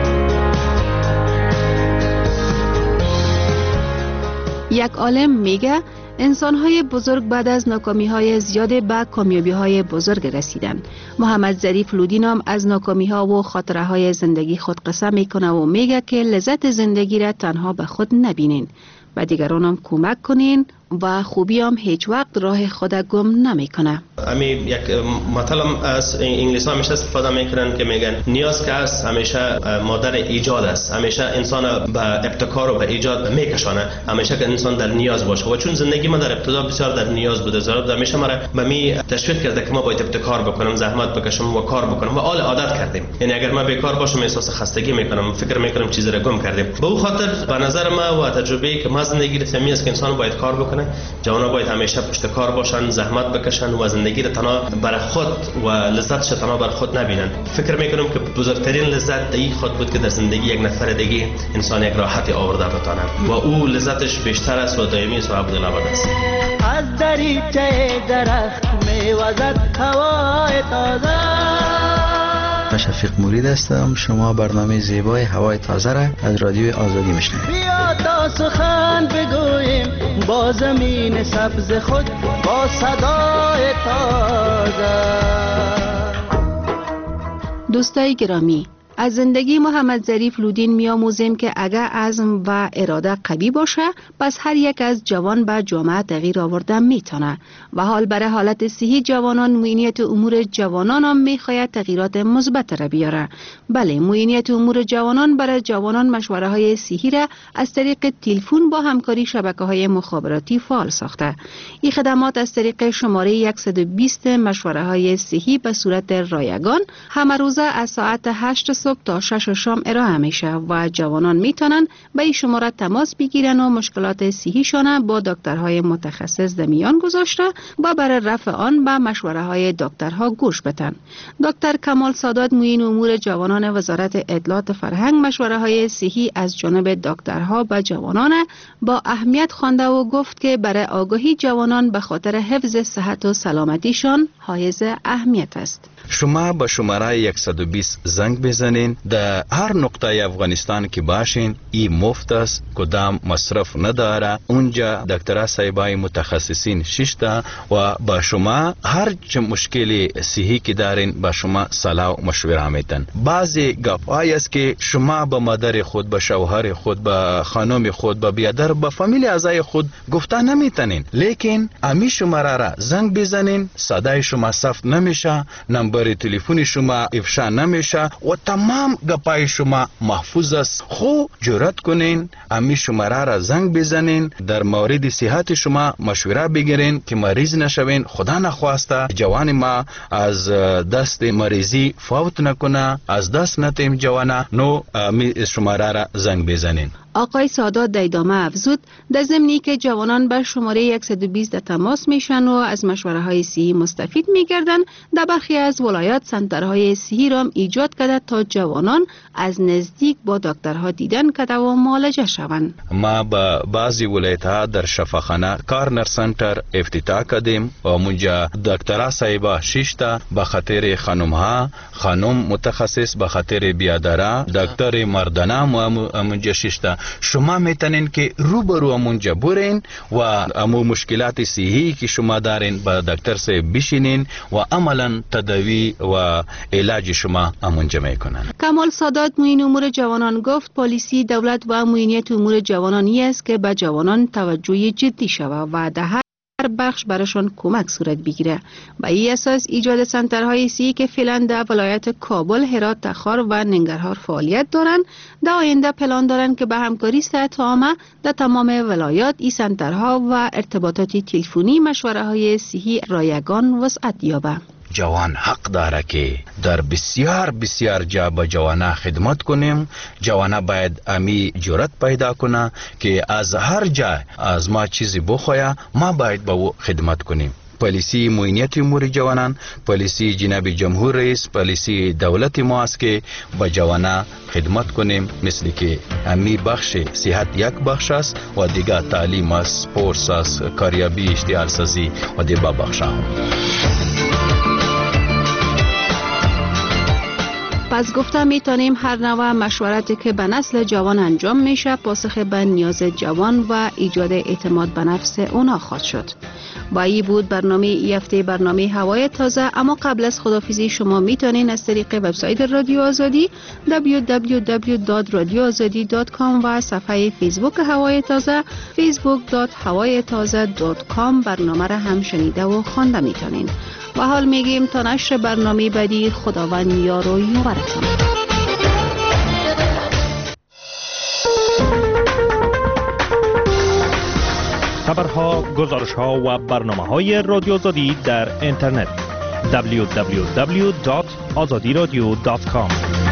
یک عالم میگه انسان‌های بزرگ بعد از ناکامی‌های زیاد به کامیابی‌های بزرگ رسیدن. محمد ظریف لودین هم از ناکامی‌ها و خاطره‌های زندگی خود قصه میکنه و میگه که لذت زندگی را تنها به خود نبینین و دیگران هم کمک کنین و خوبی هم هیچ وقت راه خود گم نمیکنه. امی یک مطلب از انگلیسی همیشه استفاده میکنن که میگن نیاز که است همیشه مادر ایجاد است. همیشه انسان به ابتکار و به ایجاد میکشانه، همیشه که انسان در نیاز باشه و چون زندگی ما در ابتدا بسیار در نیاز بوده، ضرورت همیشه ما به می تشویق کرده که ما باید ابتکار بکنم، زحمت بکشم و کار بکنم و آل عادت کردیم. یعنی اگر ما بیکار باشم احساس خستگی میکنم، فکر میکنم چیزی را گم کردیم. به او خاطر به نظر ما و تجربه‌ای که ما زندگی رسمی است که انسان باید کار بکنه، جوانا باید همیشه پشت کار باشن، زحمت بکشن و زندگی را تنها بر خود و لذتش تنها بر خود نبینن. فکر میکنم که بزرگترین لذت دی خود بود که در زندگی یک نفر دیگه انسان یک راحتی آورده بتونه و او لذتش بیشتر است و دائمی است و ابدالابد است. از دریچه درخت میوزد هوای تازه. شفیق مرید هستم. شما برنامه زیبای هوای تازه را از رادیو آزادی میشنوید. بیا تا سخن بگوییم با زمین سبز خود، با صدای تازه. دوستای گرامی، از زندگی محمد ظریف لودین می‌آموزیم که اگر عزم و اراده قوی باشه، پس هر یک از جوان به جامعه تغییر آوردن میتونه و حال برای حالت صحی جوانان معینیت امور جوانان هم میخواهد تغییرات مثبت را بیاره. بله، معینیت امور جوانان برای جوانان مشوره های صحی را از طریق تلفن با همکاری شبکه‌های مخابراتی فعال ساخته. این خدمات از طریق شماره 120 مشوره های صحی به صورت رایگان همه روزه از ساعت 8 صبح تا 6 شام ارائه میشه و جوانان میتونن به این شماره تماس بگیرن و مشکلات صحیشان با دکترهای متخصص در میان گذاشته و برای رفع آن به مشوره های دکترها گوش بدن. دکتر کمال سادات معین امور جوانان وزارت اطلاعات فرهنگ مشوره های صحی از جانب دکترها به جوانان با اهمیت خوانده و گفت که برای آگاهی جوانان به خاطر حفظ صحت و سلامتیشان حائز اهمیت است. شما با شماره 120 زنگ بزنین، در هر نقطه افغانستان که باشین، این مفت است، کدام مصرف نداره. اونجا دکترها صاحبای متخصصین ششته و با شما هر چه مشکلی صحی که دارین با شما صلاح و مشوره میدن. بعضی گپ‌هایی است که شما با مادر خود، با شوهر خود، با خانم خود، با بیادر، با فامیل اعضای خود گفته نمیتونین، لیکن امی شماره را زنگ بزنین، صدای شما ثبت نمیشه، نمبر تلفن شما افشا نمیشه و تمام گپای شما محفوظ است. خو جرأت کنین، امی شماره را زنگ بزنین، در مورد صحت شما مشوره بگیرین که مریض نشوین. خدا نخواسته جوان ما از دست مریضی فوت نکنه، از دست نتیم جوانه. نو امی شماره را زنگ بزنین. آقای سادات در ادامه افزود در ضمنی که جوانان بر شماره 120 تماس میشن و از مشوره های صحی مستفید میگردن، در برخی از ولایات سنترهای صحی را ایجاد کرده تا جوانان از نزدیک با دکترها دیدن کرده و معالجه شوند. ما با بعضی ولایت‌ها در شفاخانه کارنر سنتر افتتاح کردیم و اونجا دکترها صاحبا 6 تا به خاطر خانم‌ها، خانم متخصص به خاطر بیادرها، دکتر مردانه اونجا 6 تا شما میتونین که روبرو همونجا برین و امو مشکلات صحی که شما دارین با دکتر سے بشینین و عملا تداوی و علاج شما همونجا میکنن. کمال سادات معین امور جوانان گفت پالیسی دولت و معینیت امور جوانانی است که به جوانان توجه جدی شود و در هر بخش براشون کمک صورت بگیره. به این اساس ایجاد سنترهای صحی که فعلا در ولایت کابل، هرات، تخار و ننگرهار فعالیت دارند، در آینده پلان دارند که به همکاری صحت عامه در تمام ولایات این سنترها و ارتباطات تلفنی مشوره های صحی رایگان وسعت یابه. جوان حق داره که در بسیار بسیار جا به جوانا خدمت کنیم. جوانا باید امی جرأت پیدا کنه که از هر جا از ما چیزی بخواه ما باید به او خدمت کنیم. پالیسی معینیت امور جوانان، پالیسی جناب جمهور رئیس، پالیسی دولت ما است که با جوانا خدمت کنیم، مثل که امی بخش صحت یک بخش است و دیگه تعلیم است، سپورت است، کاریابی، اشتغال سازی و دیگه بخش هم. پس گفته میتونیم هر نوع مشورتی که به نسل جوان انجام میشه پاسخ به نیاز جوان و ایجاد اعتماد به نفس اونا خواهد شد. با این بود برنامه ای هفته برنامه هوای تازه. اما قبل از خداحافظی شما میتونین از طریق وبسایت رادیو آزادی www.radioazadi.com و صفحه فیسبوک هوای تازه facebook.hawaytaze.com برنامه را هم شنیده و خوانده میتونین. و حال میگیم تا نشر برنامه بعدی خداوند یار و یاورتون. خبرها، گزارش‌ها و برنامه‌های رادیو آزادی در اینترنت www.azadiradio.com